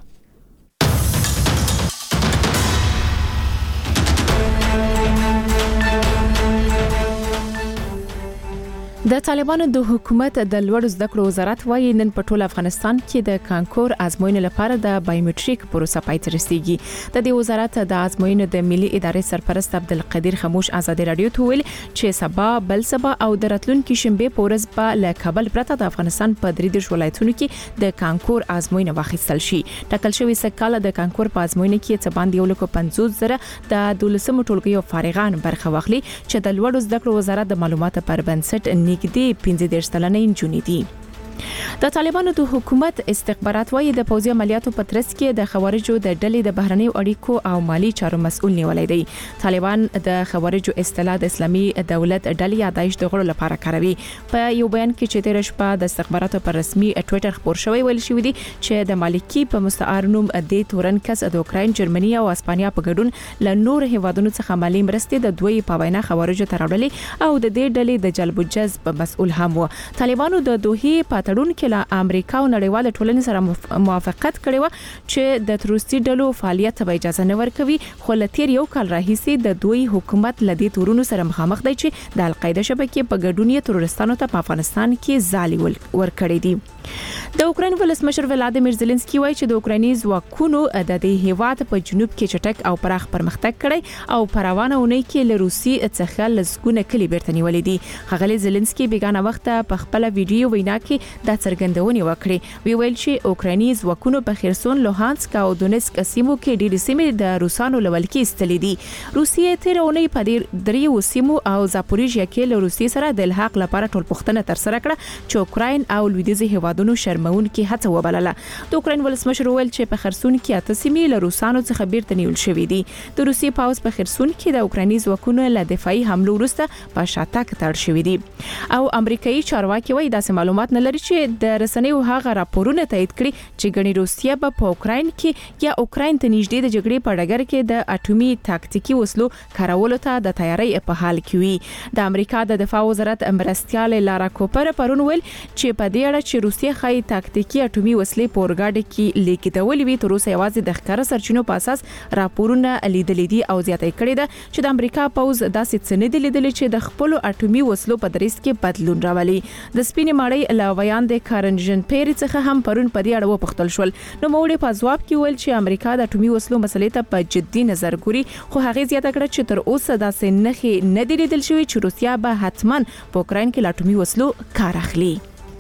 Speaker 2: د طالبانو د حکومت د لوړ زده کړو وزارت وايي نن په ټول افغانستان کې د کانکور ازموینې لپاره د بایومټریک پروسه پای ته رسیدي. د دې وزارت د ازموینې د ملي ادارې سرپرست عبدالقدیر خموش آزادي رادیو ته ویل چې سبا بل سبا او د راتلونکي شنبه په ورځ په له کابل پرته د افغانستان په 3 ولایتونو کې د کانکور ازموینه واخیستل شي. ټاکل شوی سکاله د کانکور په ازموینه کې څه باندې 150,000 د 12 ټولګیو فارغان برخه واخلي چې د لوړ زده کړو وزارت د معلوماتو پر بنسټ نږدې 15 سلنه نجونې دي. د طالبانو د حکومت استخبارات وايي د پوځي عملیاتو په ترڅ کې د خوارجو د ډلې د بهرنیو اړیکو او مالی چارو مسؤل نیولې دي. طالبان د خوارجو اصطلاح د اسلامي دولت ډلې یادایش د غړو لپاره کاروي. په یو بیان کې چې تیر شپه د استخباراتو پر رسمي ټوئیټر خبر شوی ویل شوی دی چې د مالکی په مستعار نوم د تورن کس د اوکراین، جرمني او اسپانیا په ګډون له نور هیوادونو څخه مالی مرستې د دوی په وینا خوارجو تراوړلې او د دې ډلې د جلب جذب مسؤل هم و. طالبانو د دوه پاتړون کې له امریکا او نړیوال ټولنې سره موافقت کړی و چې د تروریستي ډلو فعالیت ته اجازه نه ورکوي. خو لتیر یو کال راهیسې د دوی حکومت لدی تورونو سره مخامخ دی چې د القاعده شبکې په ګډون تروریستانو ته په افغانستان کې ځالي ورکړي دي. د اوکراین ولسمشر ولادیمیر زيلنسکي وایي چې د اوکرایني ځواکونو د دې هیواد په جنوب کې چټک او پراخ پرمختګ کړی او په روانه اونۍ کې له روسي څخه لسګونه کلی بیرته نیولې دي. ښاغلي زيلنسکي بیگانه وخت په خپل ویډیو وینا کې د څرګندونې وکړې. وی ویل چې اوکرایني ځواکونو په خرسون، لوهانسک او دونیسک سیمو کې ډېر سیمې د روسانو لول کې استلې دي. روسیې تیر اونۍ په دریو سیمو او زاپوریژیا کې له روسیې سره د الحاق لپاره ټول پوښتنه تر سره کړه چې اوکراین او لویدیځ هیوادونو شرمون کې هڅه وبلله. د اوکراین ولسمشر ویل چې په خرسون کې 8 سیمې له روسانو څخه بیرته نیول شوې دي. د روسي پاوز په خرسون کې د اوکرایني ځواکونو له دفاعي حملو وروسته په شاتګ تړل شوې دي. او امریکایي چارواکي وایي داسې معلومات نه لري چې د رسنیو هغه راپورونه تایید کړي چې ګڼي روسیه په اوکراین کې یا اوکراین ته نږدې د جګړې په ډګر کې د اټومي تاکتیکي وسلو کارولو ته د تیاری په حال کې وي. د امریکا د دفاع وزارت مرستيال لارا کوپر پرون ویل چې په دې اړه چې روسیه خای تاکتیکي اټومي وسلې په اورګاډ کې لیکدولې وي تر اوسه یوازې د ښکار سرچینو په اساس راپورونه لیدلې دي او زیاته کړې ده چې د امریکا پوز داسې څه نه دي لیدلې چې د خپل اټومي وسلو په دریس کې بدلون راولي. د سپینې ماړۍ لاویان د کارنجن پیری څخه هم پرون په دې اړه وپوښتل شول. نو موړي په ځواب کې ویل چې امریکا د اټومي وسلو مسلې ته په جدي نظر ګوري خو هغه زیاته کړه چې تر اوسه داسې نه دی لیدل شوی چې روسیا به حتماً په اوکراین کې اټومي وسلو کار اخلي.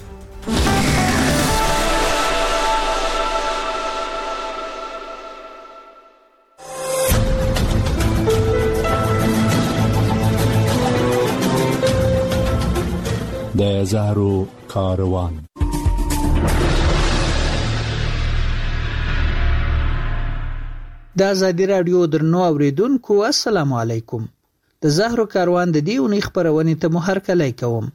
Speaker 12: د زهرو کاروان.
Speaker 23: د آزادي رادیو درنو اوریدونکو السلام علیکم. د زهرو کاروان د دې اونۍ خبرونه ته محرکلای کوم.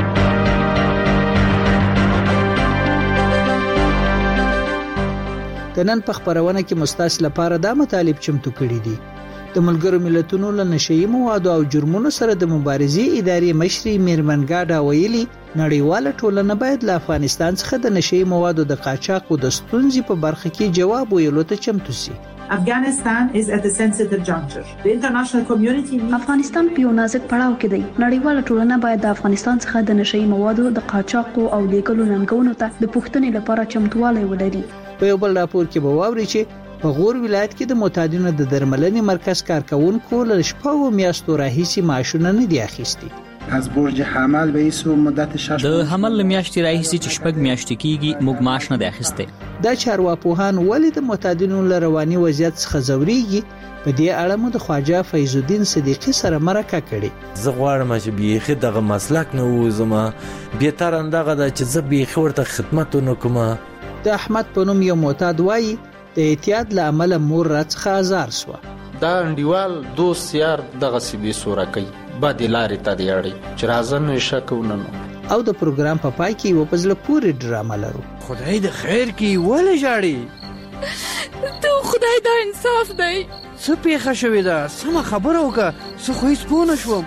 Speaker 23: د د نن په خبرونه کې مستاس لپاره دا مطالب چمتو کړي دي. د ملګرو ملتونو له نشئی موادو او جرمونو سره د مبارزې ادارې مشري میرمن ګاډا ویلي نړیواله ټولنه باید له افغانستان څخه د نشئی موادو د قاچاق او د ستونزې په برخه کې جواب ویلو ته چمتو شي.
Speaker 4: Afghanistan is at a sensitive juncture. The international community
Speaker 8: افغانستان په یو نازک پړاو کې دی. نړیواله ټولنه باید د افغانستان څخه د نشئی موادو د قاچاق او لیږلو ننګونو ته د پوښتنې لپاره چمتووالی ولري.
Speaker 23: په یو بل راپور کې به واوري چې په غور ولایت کې د معتادینو د درملنې مرکز کارکونکو له شپږ میاشتو راهیسې معاشونه نه دي اخیستي.
Speaker 5: از برج حمل به ایسو مدت 6
Speaker 6: د حمل میاشتې راهیسې چې شپږ میاشتې کېږي موږ معاش نه دی اخیستی.
Speaker 23: دا چارواپوهان ولې د معتادینو له رواني وضعیت څخه ځوريږي په دې اړه مو د خواجه فیض الدین صدیقی سره مرکه کړې.
Speaker 24: زه غواړم چې بیخي دغه مسلک نه وزم به تر اندغه د چې زه بیخي ورته خدمت وکم.
Speaker 23: د احمد په نوم یو معتاد وایي د اعتیاد له امله مور راڅخه آزار سوه.
Speaker 25: دا انډیوال دوست یار دغه سی بي سوره کوي باندې لارې ته دی اړي چې راځنه شکونه نو.
Speaker 23: او د پروګرام په پای کې یو پزله پوری ډرامه لرو.
Speaker 24: خدای د خیر کې ولې جاړي
Speaker 26: ته خدای دا انصاف دی.
Speaker 24: څه پیښه شوې ده سم خبره وکړه څه خو هیڅ پوه نه شوم.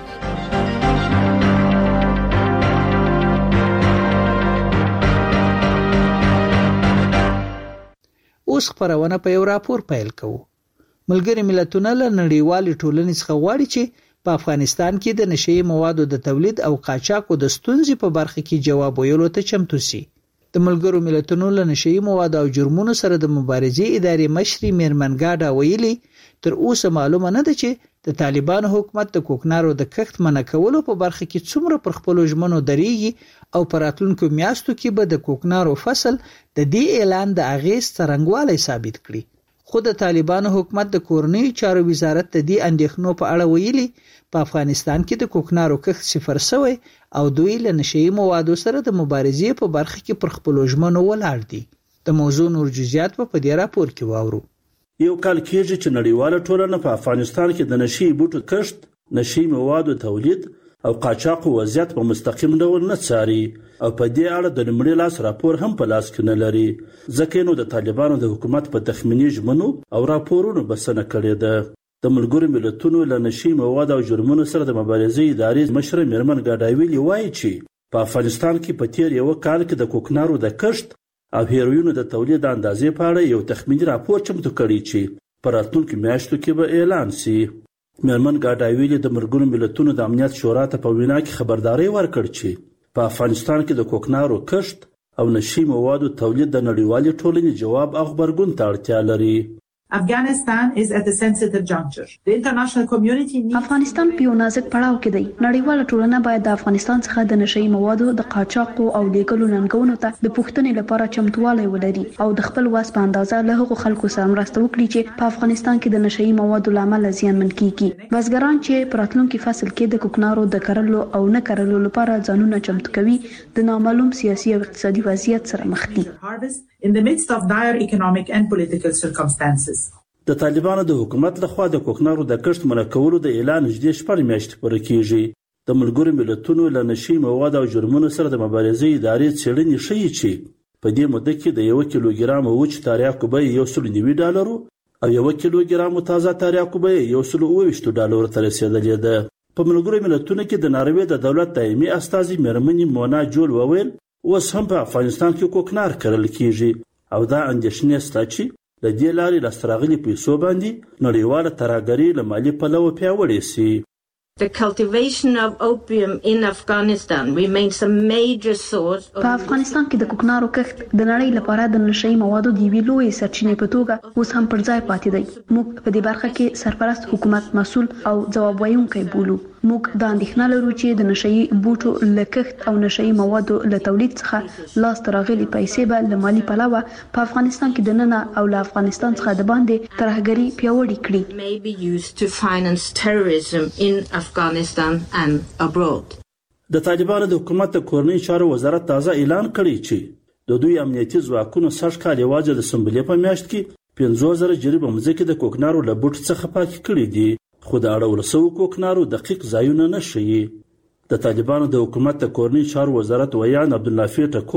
Speaker 23: اوس خبرونه په یو راپور پیل کوو. ملګری ملتونه له نړیوالې ټولنې څخه غواړي چې په افغانستان کې د نشئی موادو د تولید او قاچاق د ستونزې په برخه کې جواب ویلو ته چمتو شي. د ملګرو ملتونو له نشئی موادو او جرمونو سره د مبارزې ادارې مشري میرمن ګاډا ویلي تر اوسه معلومه نه ده چې د طالبانو حکومت د کوکنارو د کښت منع کولو په برخه کې څومره پر خپل ژمنو درېږي او پر راتلونکو میاشتو کې به د کوکنارو فصل د دې اعلان د اغیز څرنګوالی ثابت کړي. خو د طالبانو حکومت د کورنۍ چارو وزارت د دې اندېښنو په اړه ویلي په افغانستان کې د کوکنارو کښت صفر شوی او دوی له نشئی موادو سره د مبارزې په برخه کې پر خپل ژمنو ولاړ دي. د موضوع نور جزئیات په دې راپور کې واورو.
Speaker 27: یو کال کېږي چې نړیواله ټولنه په افغانستان کې د نشئی بوټو کښت، نشئی موادو تولید او قاچاق وضعیت په مستقیم ډول نه څاري او په دې اړه د لومړي لاس راپور هم په لاس کې نه لري. ځکه نو د طالبانو د حکومت په تخمینی ژمنو او راپورونو بسنه کړې ده. د ملګرو ملتونو له نشئی موادو او جرمونو سره د مبارزې ادارې مشر میرمن ګاډا ویلي وایي چې په افغانستان کې په تیر یو کال کې د کوکنارو د کښت او هیروینو د تولید اندازې په اړه یو تخمینی راپور چمتو کړی چې په راتلونکو میاشتو کې به اعلان شي. میرمن ګاډا ویلي د ملګرو ملتونو د امنیت شورا ته په وینا کې خبرداري ورکړ چې په افغانستان کې د کوکنارو کښت او نشئی موادو تولید د نړیوالې ټولنې جواب او خبرګون ته اړتیا لري.
Speaker 4: Afghanistan is at a sensitive juncture. The international community
Speaker 8: افغانستان په یو نازک پړاو کې دی. نړیواله ټولنه باید د افغانستان څخه د نشئی موادو د قاچاق او لیږلو ننګونو ته د پوښتنې لپاره چمتووالی ولري او د خپل واس په اندازه له هغو خلکو سره مرسته وکړي چې په افغانستان کې د نشئی موادو له امله زیانمن کیږي. بزګران چې په راتلونکي فصل کې د کوکنارو د کرلو او نه کرلو لپاره ځانونه چمتو کوي د نامعلوم سیاسي او اقتصادي وضعیت سره مخ دي.
Speaker 4: in the midst of dire economic and political circumstances.
Speaker 27: د طالبانو د حکومت لخوا د کوکنارو د کښت منع کولو د اعلان نږدې 4 میاشتې پوره کیږي. د ملګرو ملتونو له نشئی موادو او جرمونو سره د مبارزې ادارې څېړنې ښیي چې په دې موده کې د 1 کیلوګرام وچ تریاکو بیه $190 او 1 کیلوګرام تازه تریاکو بیه $127 ته رسیدلې ده. په ملګرو ملتونو کې د ناروې د دولت دایمي استازي میرمنې مونا جول وویل اوس هم په افغانستان کې کوکنار کرل کیږي او دا اندېښنې شته چې د دې لارې لاسته راغلي پیسو باندې نړیواله ترهګري له مالي پلوه پیاوړې سي.
Speaker 28: The cultivation of opium in Afghanistan remains a major source of
Speaker 8: په افغانستان کې د کوکنارو کښت د نړۍ لپاره د نشئی موادو د یوې لویې سرچینې په توګه اوس هم پر ځای پاتې دی. موږ په دې برخه کې سرپرست حکومت مسؤل او ځواب ویونکی بولو. موږ دا اندېښنه لرو چې د نشئی بوټو له کښت او نشئی موادو له تولید څخه لاسته راغلي پیسې به له مالي پلوه په افغانستان کې دننه او له افغانستان څخه د باندې ترهګري پیاوړې کړي.
Speaker 28: may be used to finance terrorism in Afghanistan and abroad.
Speaker 27: د طالبانو د حکومت د کورنۍ چارو وزارت تازه اعلان کړی چې د دوی امنیتي ځواکونو 100 کال یوازې د سنبلې په میاشت کې 50,000 جریبه مځکې د کوکنارو له بوټ څخه پاکې کړي دي. خو د اړول سوو کوکنارو دقیق ځایونه نه ښیي. د طالبانو د حکومت د کورنۍ چارو وزارت ویان عبدالنافع ټکور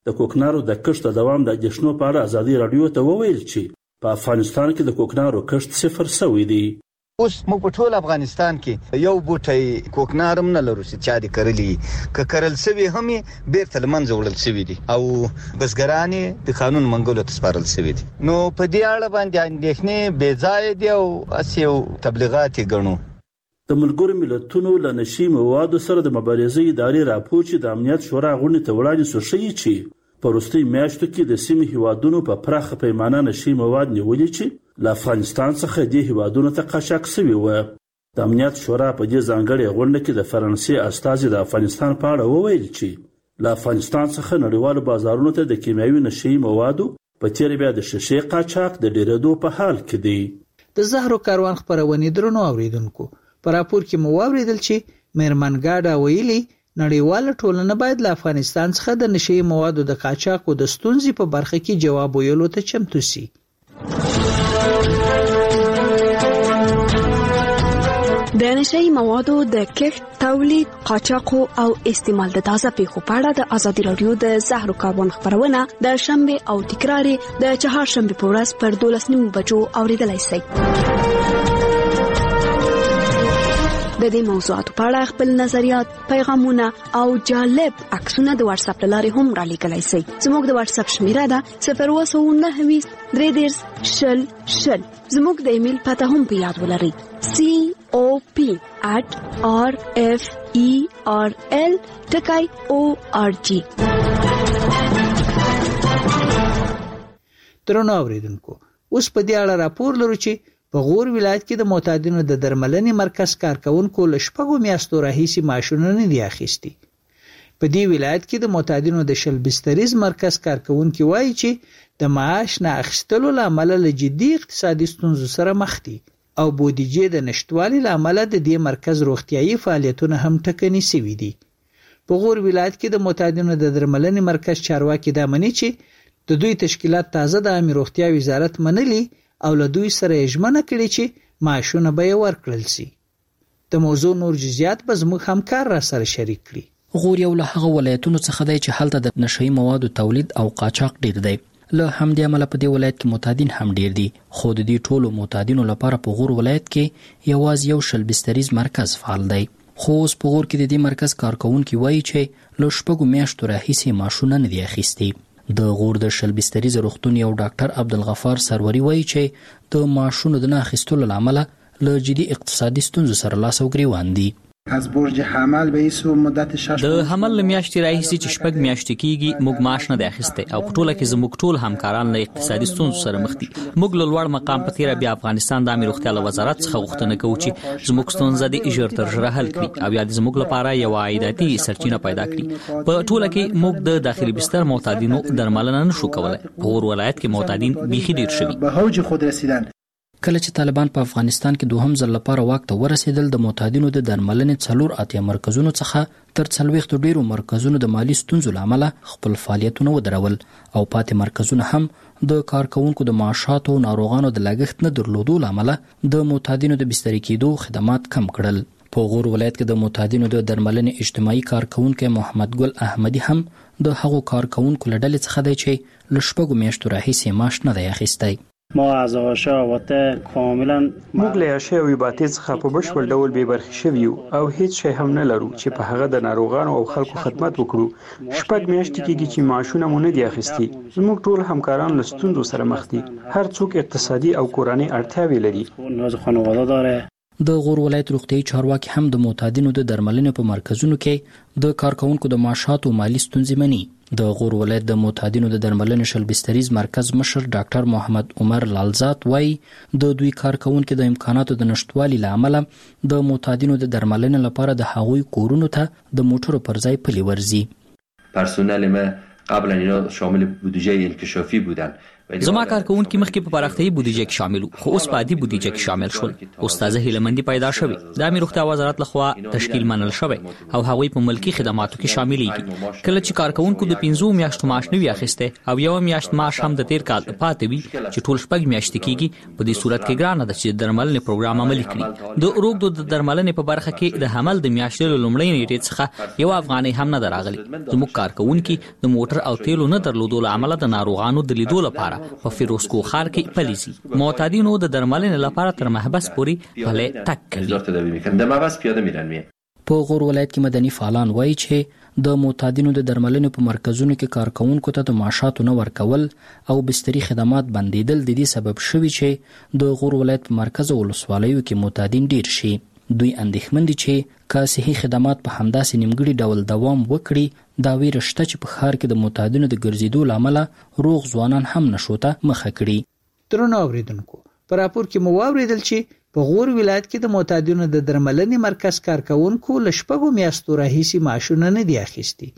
Speaker 27: د کوکنارو د کښت د دوام د اندېښنو په اړه ازادي راډیو ته وویل چې په افغانستان کې د کوکنارو کښت صفر شوی دی.
Speaker 3: اوس موږ په ټول افغانستان کې یو بوټی کوکنارم نه لرو چې چا دې کرلی که کرل سوي هم بیرته لمنځه وړل سوي دي او بزګران د قانون منګولو ته سپارل سوي دي. نو په دې اړه باندې اندېښنې بې ځایه دي او اسیو تبلیغات یې ګڼو.
Speaker 27: د ملګرو ملتونو له نشي موادو سره د مبارزې ادارې راپور چې د امنیت شورا غونډې ته وړاندې شو ښیي چې په وروستیو میاشتو کې د سیمې هیوادونو په پراخه پیمانه نشي مواد نیولي چې له افغانستان څخه دې هیوادونو ته قاچاق شوي وه. د امنیت شورا په دې ځانګړې غونډه کې د فرانسې استازي د افغانستان په اړه وویل چې له افغانستان څخه نړیوالو بازارونو ته د کیمیاوي نشي موادو په تېره بیا د شیشې قاچاق د ډېرېدو په حال کې دی.
Speaker 23: د زهرو کاروان خپرونې درنو اوریدونکو په راپور کې مو واوریدل چې میرمن ګاډا ویلي نړیواله ټولنه باید له افغانستان څخه د نشي موادو د قاچاق او د ستونزې په برخه کې جواب ویلو ته چمتو شي.
Speaker 7: د نشئی موادو د کښت، تولید، قاچاق او استعمال د تازه پیښو په اړه د ازادي راډیو د زهرو کاروان خپرونه د شنبه او تکرار د چهارشنبه په ورځ پر 12:30 بجو اوریدلای شئ. د دې موضوعاتو په اړه خپل نظریات، پیغامونه او جالب عکسونه د واتس اپ لارې هم را لیږلای شئ. زموږ د واتس اپ شمیره ده 029 3 شل. زموږ د ایمیل پته هم په یاد ولرئ cop@rferl.org.
Speaker 23: درنو اوریدونکو اوس په دې اړه راپور لرو چې په غور ولایت کې د معتادینو د درملنې مرکز کارکونکو له شپږو میاشتو راهیسې معاشونه نه دي اخیستي. په دې ولایت کې د معتادینو د شل بستریز مرکز کارکونکو وایي چې د معاش نه اخیستلو لامل له جدي اقتصادي ستونزو سره مخ دي او بودیجې د نشټوالي لامل د دې مرکز روغتيایي فعالیتونه هم ټکني شوي دي. په غور ولایت کې د معتادینو د درملنې مرکز چارواکي دا مني چې د دوی تشکیلات تازه د عامه روغتیا وزارت منلي او له دوی سره ژمنه کړې چې معاشونه به ورکړل شي. د موضوع نور جزئیات به زموږ همکار را سره شریک کړي.
Speaker 9: غور یو له هغه ولایتونو څخه دی چې هلته د نشئی موادو تولید او قاچاق ډیر دی. له همدې امله په دې ولایت کې معتادین هم ډیر دي. خو د دې ټولو معتادینو لپاره په غور ولایت کې یوازې یو شل بستریز مرکز فعال دی. خو اوس په غور کې د دې مرکز کارکونکو وایي چې له شپږو میاشتو راهیسې معاشونه نه دي اخیستي. د غور د شل بستریز روغتون یو ډاکټر عبدالغفار سروري وایي چې د معاشونو د نه اخیستلو لامل له جدي اقتصادي ستونزو سره لاس او ګریوان دي.
Speaker 5: از برج حمل به ایسو مدت 6
Speaker 6: د حمل میاشتې راهیسې چې شپږ میاشتې کېږي موږ معاش نه دی اخیستی او په ټوله کې زموږ ټول همکاران له اقتصادي ستونزو سره مخ دي. موږ له لوړ مقام په تیره بیا افغانستان د عامه روغتیا له وزارت څخه غوښتنه کوو چې زموږ ستونزه د ژر تر ژره حل کړي او یا زموږ لپاره یو عایداتي سرچینه پیدا کړي. په ټوله کې موږ د داخلي بستر معتادینو درملنه نشو کولای. په غور ولایت کې معتادین بیخي ډیر شوي.
Speaker 5: به اوج خود رسیدن.
Speaker 9: کله چې طالبان په افغانستان کې دوهم ځل لپاره واک ته ورسېدل د معتادینو د درملنې 4 مرکزونو څخه تر 40 ډیرو مرکزونو د مالی ستونزو لامل خپل فعالیتونه ودرول او پاتې مرکزونه هم د کارکونکو د معاشاتو او ناروغانو د لاګښت نه درلودو لامل د معتادینو د بستري کېدو خدمات کم کړل. په غور ولایت کې د معتادینو د درملنې اجتماعي کارکونکو محمد ګل احمدي هم د هغو کارکونکو له ډلې څخه دی چې له شپږو میاشتو راهیسې معاش نه دی اخیستی.
Speaker 10: ما از آشا وته کاملا
Speaker 15: موږ له آشا او باتي څخه په بشپړ ډول بې برخې شوي او هیڅ شی هم نه لرو چې په هغه د ناروغانو او خلکو خدمت وکړو. شپږ میاشتې کېږي چې معاشونه مو نه دي اخیستي. زموږ ټول همکاران له ستونزو سره مخ دي. هر څوک اقتصادي او کورنۍ اړتیاوې لري.
Speaker 10: نوز خانواده داره.
Speaker 9: د غور ولایت روغتیایي چارواکي هم د معتادینو د درملنې په مرکزونو کې د کارکونکو د معاشاتو مالی ستونزې مني. د غور ولایت د معتادینو د درملنې شل بستریز مرکز مشر ډاکټر محمد عمر لالزات وایي د دوی کارکونکو د امکاناتو د نشټوالي لامل د معتادینو د درملنې لپاره د هغوی کورونو ته د موټرو پر ځای پلي ورځي.
Speaker 16: پرسنل ما قبلا اینا شامل بودجه انکشافی بودن
Speaker 6: زما کارکونکو مخکې په پراختیايي بودیجه کې شامل خو اوس په عادي بودیجه کې شامل شول. استاد هیلمندي پیدا شوی د امیر روغتیا وزارت لخوا تشکیل منل شوی او هغوی په ملکی خدماتو کې شاملېږي. کله چې کارکونکو د 15 میاشتو معاش نه وي اخیسته او یو میاشت معاش هم د تیر کال پاتې وي چې ټول شپږ میاشتې کېږي، په دې صورت کې ګرانه ده چې درملنې پروګرام عملي کړي. د روغتو د درملنې په برخه کې د حمل د میاشتې لومړۍ نیټې څخه یو افغانۍ هم نه راغلی. زموږ کارکونکو د موټر او تیلو نه درلودو له امله د ناروغانو د لیدو لپاره په فیروزکو ښار کې پلیزي. معتادینو د درملنې لپاره تر محبس پورې پلي تک کوي.
Speaker 9: په غور ولایت کې مدني فعالان وایي چې د معتادینو د درملنې په مرکزونو کې کارکونکو ته د معاشاتو نه ورکول او بستري خدمات بندیدل د دې سبب شوي چې د غور ولایت په مرکز ولسوالیو کې معتادین ډیر شي. دوی اندېښمن دي چې که صحي خدمات په همداسې نیمګړي ډول دوام وکړي دا ویره شته چې په ښار کې د معتادینو د ګرځېدو له امله روغ ځوانان هم نشو ته مخه کړي.
Speaker 23: درنو اوریدونکو، په راپور کې مو واوریدل چې په غور ولایت کې د معتادینو د درملنې مرکز کارکونکو له شپږو میاشتو راهیسې معاشونه نه دي اخیستي.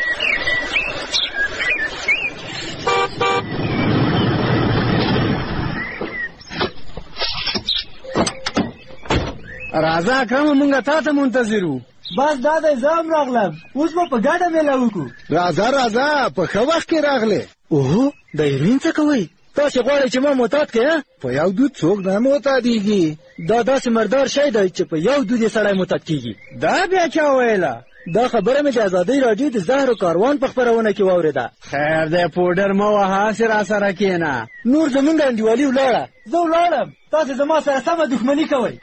Speaker 11: راځه اکرم، مونږه تا ته منتظر وو.
Speaker 13: بس دا د زام راغلم، اوس به په ګډه میله وکړو.
Speaker 11: راځه په ښه وخت کې راغلې. اوهو د هیروین څه کوئ؟ تاسې غواړئ چې ما معتاد کړې؟ په یو دود څوک نه معتادېږي. دا داسې مردار شی دی چې په یو دود یې سړی معتاد کېږي.
Speaker 13: دا بیا چا ویله؟
Speaker 11: دا خبره مې د ازادۍ راډیو د زهرو کاروان په خپرونه کې واورېده.
Speaker 13: خیر دی، پوډر مه وهه، هسې راسره کښېنه.
Speaker 11: نور زمونږ انډیوالي ولاړه.
Speaker 13: زه ولاړم، تاسې زما سره سمه دښمني کوئ.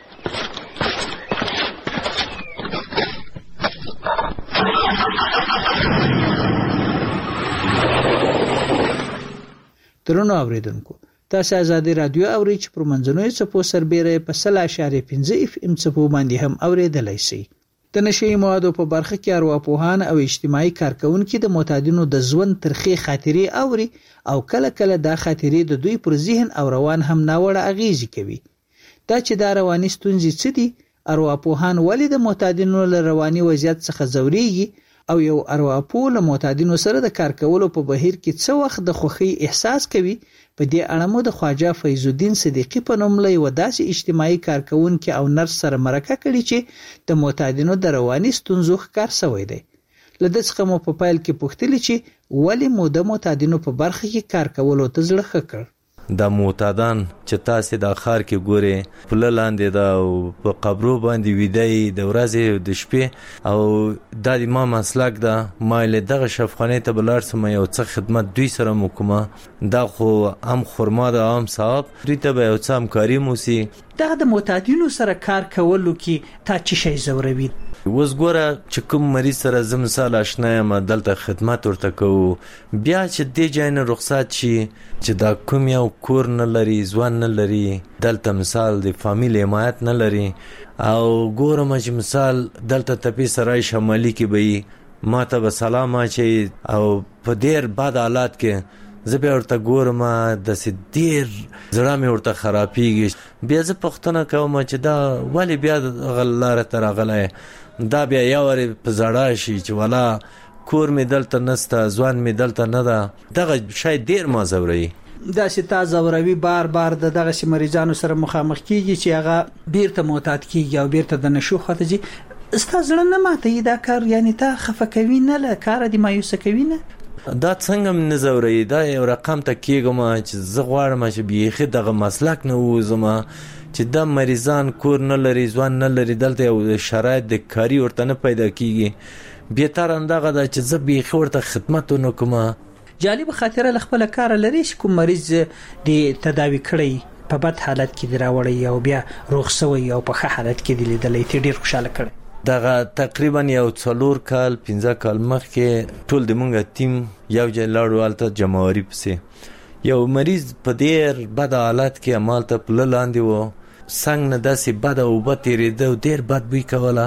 Speaker 23: درنو اوریدونکو، تاسو آزادي رادیو اورئ چې پر منځنوي څپو سربېره په 0.5 FM څپو باندې هم اوریدلای شئ. د نشي موادو په برخه کې ارواپوهان او اجتماعي کارکونکو د معتادینو د ژوند ترخې خاطرې اوري او کله کله دا خاطرې د دوی پر ذهن او روان هم ناوړه اغیزه کوي. دا چې دا رواني ستونزې څه دي، ارواپوهان ولې د معتادینو له رواني وضعیت څخه ځوريږي او یو ارواپوه له معتادینو سره د کار کولو په بهیر کې څه وخت د خوښۍ احساس کوي. په دې اړه مو د خواجه فیض الدین صدیقی په نوم له یو داسې اجتماعي کارکونکو او نرس سره مرکه کړې چې د معتادینو د رواني ستونزو ښکار شوی دی. له دې څخه مو په پیل کې پوښتنه چې ولې مو د معتادینو په برخه کې کار کولو ته زړه ښه کړ.
Speaker 24: دا معتادان چې تاسو د ښار کې ګوري په لاندې دا په قبرو باندې ویدای د ورځې د شپې او د ما مسلک دا مایل دغه شفخانه ته بلار سم یو څه خدمت دوی سره مکمه دا خو هم خرما د عام صاحب دوی ته یو څه همکاري موسی.
Speaker 23: دغه د معتادینو سره کار کولو کې تا چی شي زوروي؟
Speaker 24: وز ګوره چې کوم مریض سره زم مثال آشنا یم دلته خدمت ورته کوو، بیا چې دې ځای نه رخصت شي چې دا کوم یو کور نه لري، ځوان نه لري، دلته مثال د فامیل حمایت نه لري او ګورم چې مثال دلته تپی سرای شمالي کې به ما ته به سلام اچي او په ډیر بد حالات کې زه بیا ورته ګورم د ډیر زړه مې ورته خرابېږي. بیا زه پوښتنه کوم چې دا ولې بیا غلاره ته راغلی، دا بیا یو وارې په زړه شي چې والا کور مې دلته نسته، ځوان مې دلته نه ده، دغه شی ډیر ما ځوروي.
Speaker 23: دا چې تا زوروي بار بار د دغه مریضانو سره مخامخ کیږي چې هغه بیرته معتاد کیږي او بیرته د نشو خاطر استا زړه نه ماته دا کار، یعنی تا خفه کوي نه، له کار دی مایوسه کوي نه.
Speaker 24: دا څنګه من زوري، دا یو رقم ته کېږم چې زه غواړم چې بیخي دغه مسلک نه وزم چې د مریضان کور نه لري، ځوان نه لري، دلته یو شرایط د کاری ورته نه پیدا کیږي. بهتر اندغه دا چې زه بیخي ورته خدمت وکم.
Speaker 23: جالب خاطره لخپل کار لري چې کوم مریض دی تداوی کړی په بد حالت کې دی راوړی او بیا روغ شوی او په ښه حالت کې دی لیدلې ته ډیر خوشاله کړی.
Speaker 24: دغه تقریبا یو 4 کال 15 کال مخکې ټول د مونږه ټیم یو ځای لاړو الته جمهوری پسې یو مریض په ډیر بد حالت کې امالته په لاندې وو، څنګه نه داسې بد او بتیریده او ډیر بد بوی کوله.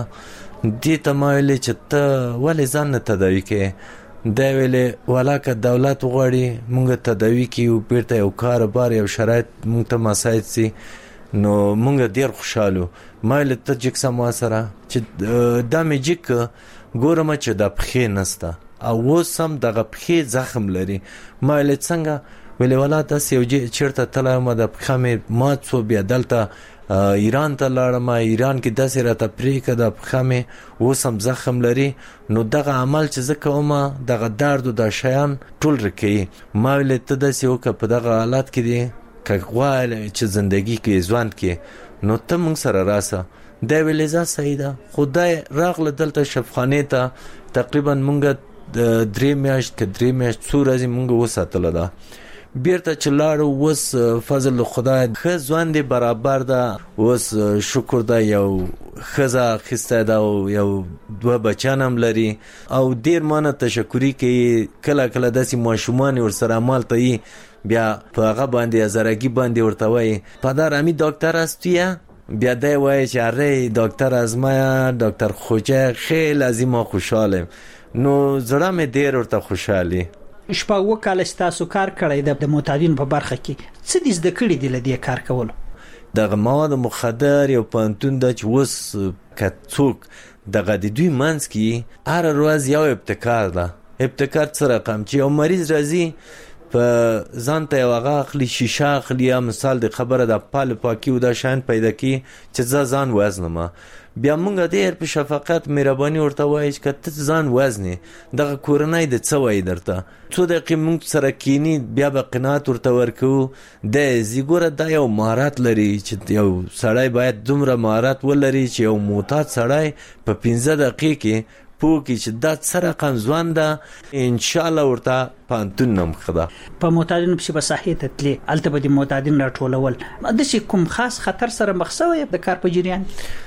Speaker 24: دې ته ما ویلې چې ته ولې ځان نه تداوي کوې؟ دا ویلې ولاکه دولت غواړي مونږ تداوي کیو، بیرته یو کار بار یو شرایط مونږ ته مساعد سي، نو مونږ ډیر خوشاله. ما له ته جک سم سره چې دا مې جک ګورم چې د پخې نسته او وسم دغه پخې زخم لري. ما له څنګه ویلې ولا تاسو یو چیرته تلم د پخمه مات سو بیا دلته ایران ته لاړم، ایران کې داسې راته پریکه د پخمه وسم زخم لري، نو دغه عمل چې زه کوم دغه درد او د شیان ټول رکی ما ویل ته داسې وکړه په دغه حالت کې دی کغوال چې زندگی کې ځوان کې نو ته موږ سره راسه. دا ویلې ځا سیده خدای راغله دلته شفخانه ته تقریبا موږ 3 میاشت کې 3 میاشت څو ورځې موږ وساتله ده. بیرته چې لاړو وس فضل خدای ښه ځوان دی برابر ده، وس شکر ده یو ښځه اخیستی ده او یو 2 بچیان هم لري او ډېر مانه تشکري کوي. کله کله داسې ماشومان ورسره مالته یي بیا په هغه باندې ازرګي باندې ورته وایي پدر امی دکتر هستی؟ بیا دی وایي چې اره دکتر از ما دکتر خوجه خیلی از ما خوشحالم. نو زړه مې ډېر ورته خوشحالي.
Speaker 23: شپږ کال ستاسو کار کړی د معتادینو په برخه کې څه دې زده کړي دي له دې کار کولو؟
Speaker 24: دغه مواد مخدر یو پانتون د چې وس کڅوک دغه د دوی منځ کې هر ورځ یو ابتکار ده. ابتکار څه رقم چې یو مریض راځي په ځان ته یو هغه اخلي شیشه اخلي یا مثال د خبره د پال پاکي او د شان پیدا کی چې ځان وزنه بیا مونږ ډېر په شفقت مهرباني ورته وایي چې ته ځان وزنه دغه کورنۍ د څه وایي درته څو دقیقې مونږ سره کینی بیا به قناعت ورته ورکو. د زیګوره دا یو مهارت لري چې یو سړی باید دومره مهارت ولري چې یو معتاد سړی په 15 دقیقې کې پوکی چې دا سره قم ځوان ده ان شاء الله ورته پانتون نم خدا
Speaker 23: په معتادینو په صحیح تتلی الته به د معتادین راټولول د شي کوم خاص خطر سره مخ شوی د کار په جریان.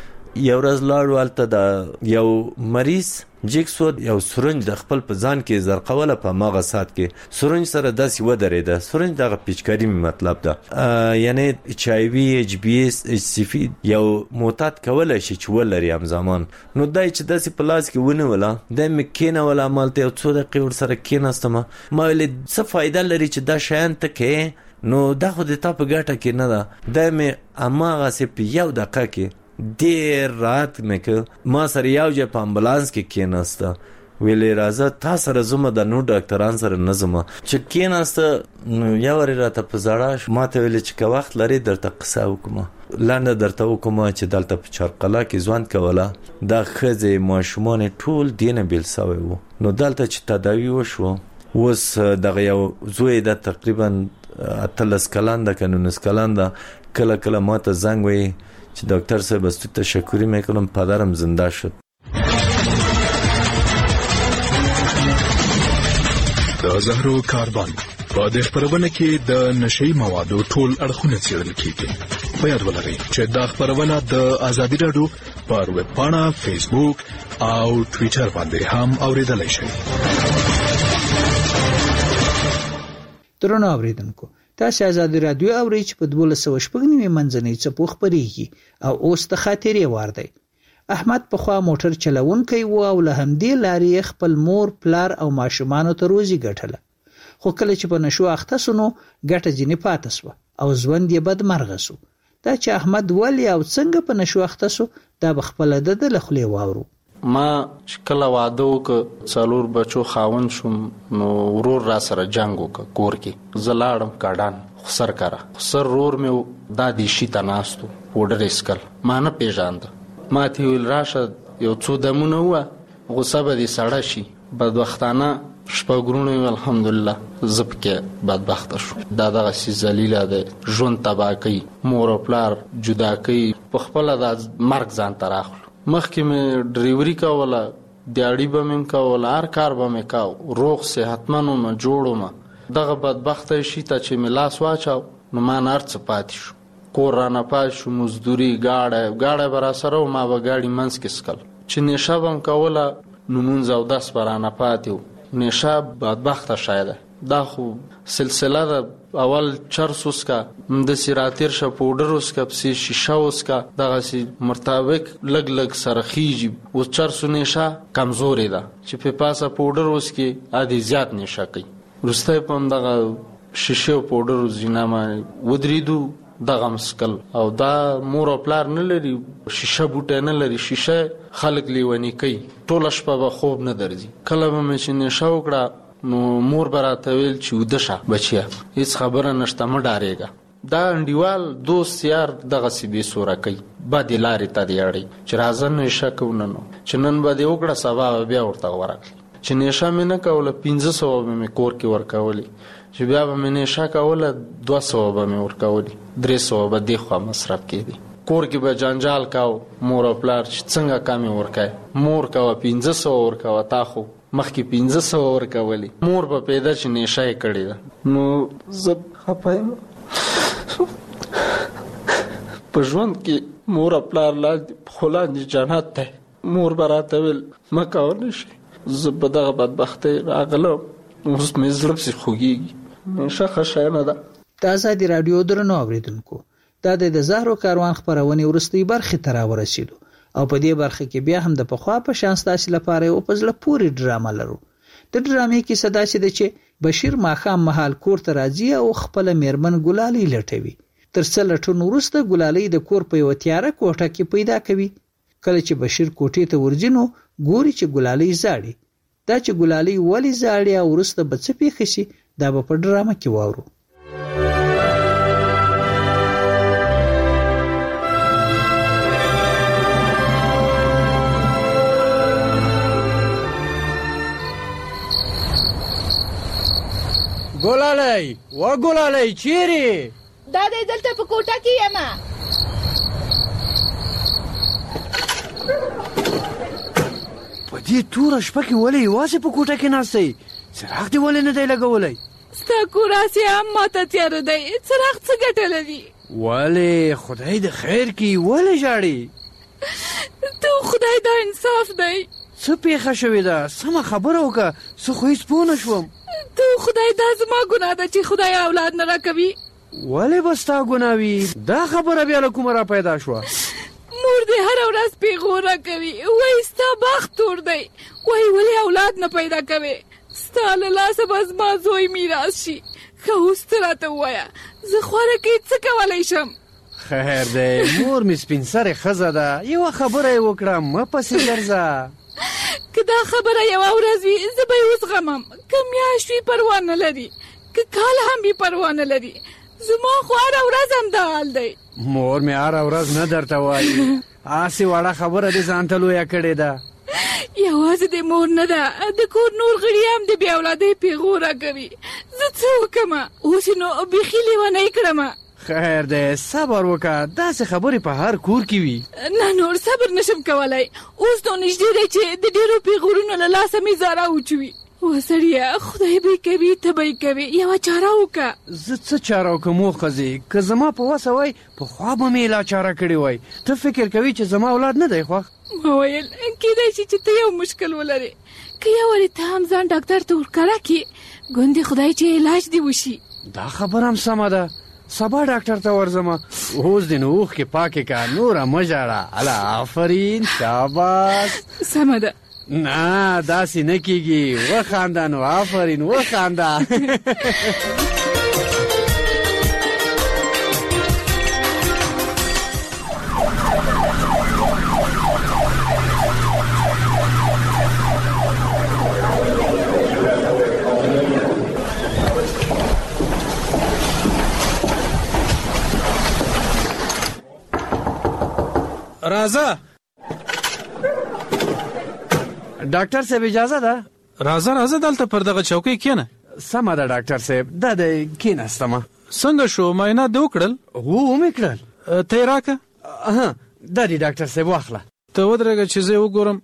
Speaker 24: یو ورځ لاړو الته د یو مریض جیکسو یو سرنج د خپل په ځان کې زرقوله په ماغه سات کې سرنج سره داسې ودرېده. سرنج دغه پیچکاری مطلب ده یعنی ایچ آی وی ایچ بی اس ایچ سی فی یو معتاد کولای شي چې ولري هم زمان. نو دای چې داسې په لاس کې ونیوله د مکینه ولا مالته یو څو دقیقې ور سره کېناستم ما ویل څه فائدہ لري چې دا شیان ته کې نو دا خو د تا په ګټه کې نه ده. دا مې اماغه سي په یو دقیقه کې ډیر رات مې ما سره یو ځای په امبولانس کې کېناسته ویلې راځه تا سره زما د نو ډاکټران سره نه زما چې کېناسته نو یو ور راته په زړه ما ته ویل چې که وخت لري درته قصه وکم لاندې درته وکم چې دلته په چارقلا کې ځوان کوله دا خځې ماشومان ټول دینه بیل سوی وو. نو دلته چې تداوی وشو وس دغه یو زوی د تقریبا 13 کلن د 19 کلن د کله کله ما ته زنګ وی چې دکتر صاحب است تشکری میکنم پدرم زنده شد.
Speaker 1: د زهرو کاربن په دې خبرونه کې د نشئی موادو ټول اړخونه څېړل کیږي. په یاد ولرئ چې دا خبرونه د ازادي رادیو پر ویب پاڼه فیسبوک او ټوئیټر باندې هم اوریدلای شئ.
Speaker 23: درنو اوریدونکو تاسو ازادي رادیو اورئ چې په 1290 منځنۍ څپو خبريږي او اوس د خاطرې وار دی. احمد په خوا موټر چلونکی و او له همدې لارې خپل مور پلار او ماشومان ته روزي ګټله. خو کله چې په نشو اخته سونو ګټه ځینې پاتې سو او ژوند یې بد مرغه سو. دا چې احمد ولی او څنګه په نشو اخته سو دا بخپل د لخلې واورو.
Speaker 25: ما کله واده وکړ څلور بچو خاوند شوم نو ورور را سره جنگ وکړ کور کې زلاړم کاډان خسر کرا خسر رور مې دا دی شي تناستو پودر اسکل ما نه پیژاند ما ته ویل راشه یو څو دمونه و غصه به دي سړی شي بدبختانه شپږرونه الحمدلله زب کې بدبخت شو دا دغه سي ذلیل ده ژوند تبا کوي مور او پلار جدا کوي په خپل د مرګ ځان تراخل مخکې مې ډریوري کوله دیاړي به مې کوله هر کار به مې کاو روغ صحتمن وم جوړ وم دغه بدبخت شي ته چې مې لاس واچاو نو ما نه هر څه پاتې شو کور رانه پاتې شو مزدوري ګاډی به راسره و ما به ګاډي منځ کې څکل چې نشه به م کوله نو مونځ او دس به رانه پاتې و نشه بدبخته شاید دا خو سلسله ده اول چرس وسکا د سیراتیر ش پودر وسکا پسې شیشه وسکا دغه سي مرتبک لګ لګ سرخیږي او چرس نشه کمزوري ده چې په پاسه پودر وسکي ادي زیات نشه کوي ورسته په دغه شیشه پودر زینامه ودریدو دغه مسکل او دا مور او پلار نه لري شیشه بوټه نه لري شیشه خلک لیونی کوي ټول شپه به خوب نه درځي کله به مې چې نشه وکړه نو مور براته ویل چې ودشه بچیا هیڅ خبره نشته مه ډارېږه دا انډیوال دوست یار دغه سی به سوره کوي باندې لارې ته دی اړي چې راځه نشه کو نن چې نن باندې وکړه سبا بیا ورته ورکړي چې نشه مې نه کوله 1500 مې کور کې ورکولي چې بیا به مې نشه کوله 200 به مې ورکولي 300 به دی خو مصرف کېدی کور کې به جنجال کاو مور او پلار چې څنګه کامې ورکای مور کوه 1500 ورکوه تا خو مخکې 1500 ورکولي مور به پیدا چې نشه یې کړې ده نو زه خفه یم په ژوند کې مور او پلار لاندې خو لاندې جنت دی مور به راته ویل مه کوه نشې زه په دغه بدبختۍ راغلم اوس مې زړه پسې خوږېږي نشه ښه شی نه ده
Speaker 23: د ازادي راډیو درنو اورېدونکو دا د زهرو کاروان خپرونې وروستۍ برخې ته راورسېدو او په دې برخه کې بیا هم د پخوا په شان ستاسو لپاره یو په زړه پورې ډرامه لرو د ډرامې کیسه داسې ده چې بشیر ماښام مهال کور ته راځي او خپل میرمن ګلالۍ لټوي تر څو لټون وروسته ګلالۍ د کور په یو تیاره کوټه کې پیدا کوي کله چې بشیر کوټې ته ورځي نو ګوري چې ګلالۍ زاړي دا چې ګلالۍ ولې زاړي او وروسته به څه پیښ شي دا به په ډرامه کې واورو
Speaker 11: ګلالۍ و ګلالۍ چیرې
Speaker 26: دا دې دلته په کوټه کې یم
Speaker 11: په دې توره شپه کې ولې یوازې په کوټه کې ناستئ څراغ دې ولې نه دی لګولی
Speaker 26: ستا کور هسې هم ماته تیاره دی څراغ څه ګټه لري
Speaker 11: ولې خدای د خیر کړي ولې ژاړې
Speaker 26: تو خدای دا انصاف دی
Speaker 11: څه پیښه شوې ده سمه خبره وکړه زه خو هېڅ پوه نه شوم
Speaker 26: تو خدای دا زما ګناه ده چې خدای اولاد نه راکوي
Speaker 11: ولې به ستا ګناه وي دا خبره بیا له کومه را پیدا شوه
Speaker 26: مور دې هره ورځ پیغوره کوي وایي ستا بخت تور دی وایي ولې اولاد نه پیدا کوي ستا له لاسه به زما زوی میراث شي ښه اوس ته راته ووایه زه خواره کې څه کولی شم
Speaker 11: خیر دی مور مې سپین سرې ښځه ده یوه خبره یې وکړه مه پسې ګرځه
Speaker 26: که دا خبره یوه ورځ وي زه به یې وزغمم که میاشت وي پروا نه لري که کال هم وي پروا نه لري زما خو هره ورځ هم دا حال دی
Speaker 11: مور مې هره ورځ نه درته وایي هسې وړه خبره دې ځان ته لویه کړې ده
Speaker 26: یوازې د مور نه ده د کور نور غړي هم د بې اولادۍ پیغوره کوي زه څه وکړمه اوس یې نو بیخي لیونۍ کړمه
Speaker 11: خیر دی صبر وکړه داسې خبرې په هر کور کې وي
Speaker 26: نه نور صبر نشم کولی اوس نو نږدې دی چې د ډېرو پیغورونو له لاسه مې زاره وچوي و سړیه خدای به یې کوي ته به یې کوې یوه چاره وکړه
Speaker 11: زه څه چاره وکړم و ښځې که زما په وسه وای پخوا به مې لا چاره کړې وای ته فکر کوي چې زما اولاد نه دی خوښ
Speaker 26: ما ویل کیدای شي چې ته یو مشکل ولرې که یو وارې ته هم ځان ډاکټر ته ورکړه کړې ګوندې خدای چې علاج دې وشي
Speaker 11: دا خبره هم سمه ده سبا ډاکټر ته ورځمه اوس دې نو اوښکې پاکې که نوره مه ژاړه الله آفرین شاباس
Speaker 26: سمه ده
Speaker 11: نه داسې نه کېږي وخانده نو آفرین وخانده
Speaker 14: راځه
Speaker 11: ډاکټر صاحب اجازه ده
Speaker 14: راځه دلته پر دغه چوکۍ کښېنه
Speaker 11: سمه ده ډاکټر صاحب دا دی کښېناستمه
Speaker 14: څنګه شو معاینات دې وکړل
Speaker 11: ومې کړل
Speaker 14: ته یې راکړه
Speaker 11: دا دی ډاکټر صاحب واخله
Speaker 14: ته ودرېږه چې زه یې وګورم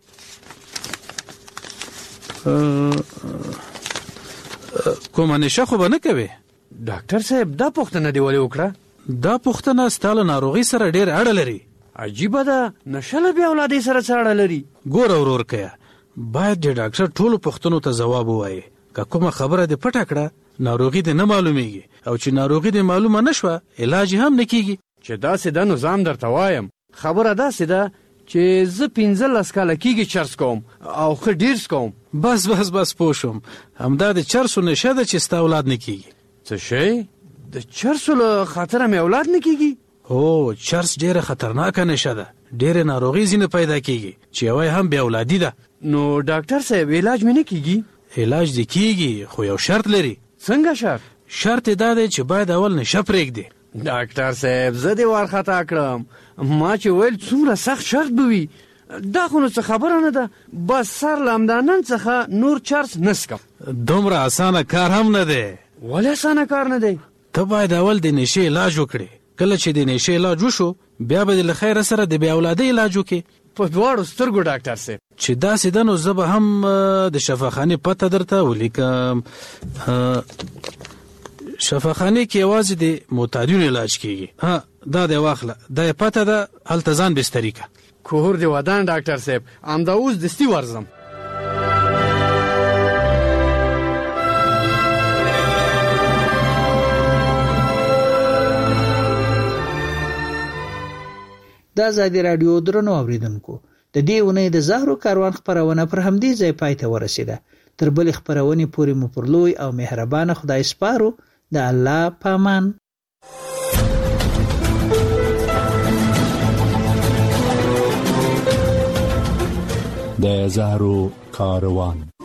Speaker 14: کومه نشه خو به نه کوې
Speaker 11: ډاکټر صاحب دا پوښتنه دې ولې وکړه
Speaker 14: دا پوښتنه ستا له ناروغۍ سره ډېر اړه لري
Speaker 11: عجیبه ده نشه له بې اولادۍ سره څه اړه لري
Speaker 14: ګوره ورور که باید د ډاکټر ټولو پوښتنو ته ځواب ووایې که کومه خبره دې پټه کړه ناروغي دې نه معلومیږي او چې ناروغي دې معلومه نه شوه علاج هم نه کیږي
Speaker 11: چې داسې ده نو ځان درته وایم خبره داسې ده چې زه 15 کاله کېږي چرس کوم او ښه ډېر څکوم
Speaker 14: بس پوه شوم همدا د چرسو نشه ده چې ستا اولاد نه کیږي
Speaker 11: څه شی د چرسو له خاطره مې اولاد نه کیږي
Speaker 14: هو چرس ډېره خطرناکه نشه ده ډېرې ناروغۍ ځینې پیدا کیږي چې یوه هم بې اولادي ده
Speaker 11: نو ډاکټر صاحب علاج مې نه کیږي
Speaker 14: علاج دې کیږي خو یو شرط لري.
Speaker 2: څنګه شرط؟
Speaker 14: شرط دا دی چې باید اول نشه پرېږدي.
Speaker 2: ډاکټر صاحب زه دې وارخطا کړم، ما چې ویل څومره سخت شرط به وي. دا خو نو څه خبره نه ده، بس سر له همدانن څخه نور چرس نسکم.
Speaker 14: دومره اسانه کار هم نه دی.
Speaker 2: ولې اسانه کار نه دی؟
Speaker 14: ته باید اول د نشې علاج وکړې. کله چې د نشې علاج وشو بیا به له خیره سره د بې اولادۍ علاج وکړې.
Speaker 2: په دواړو سترګو ډاکټر صاحب.
Speaker 14: چې داسې ده نو زه به هم د شفاخانې پته درته ولیکم. شفاخانې کې یوازې د معتادینو علاج کیږي. دا دی واخله، دا پته ده، هلته ځان بستري که.
Speaker 2: کور دې ودان ډاکټر صاحب، همدا اوس دستي ورځم.
Speaker 23: د ازادي راډیو درنو اوریدونکو، د دې اونۍ د زهرو کاروان خپرونه پر همدې ځای پای ته ورسیده. تر بلې خپرونې پورې مو پر لوی او مهربانه خدای سپارو. د الله پامان.
Speaker 12: د زهرو کاروان.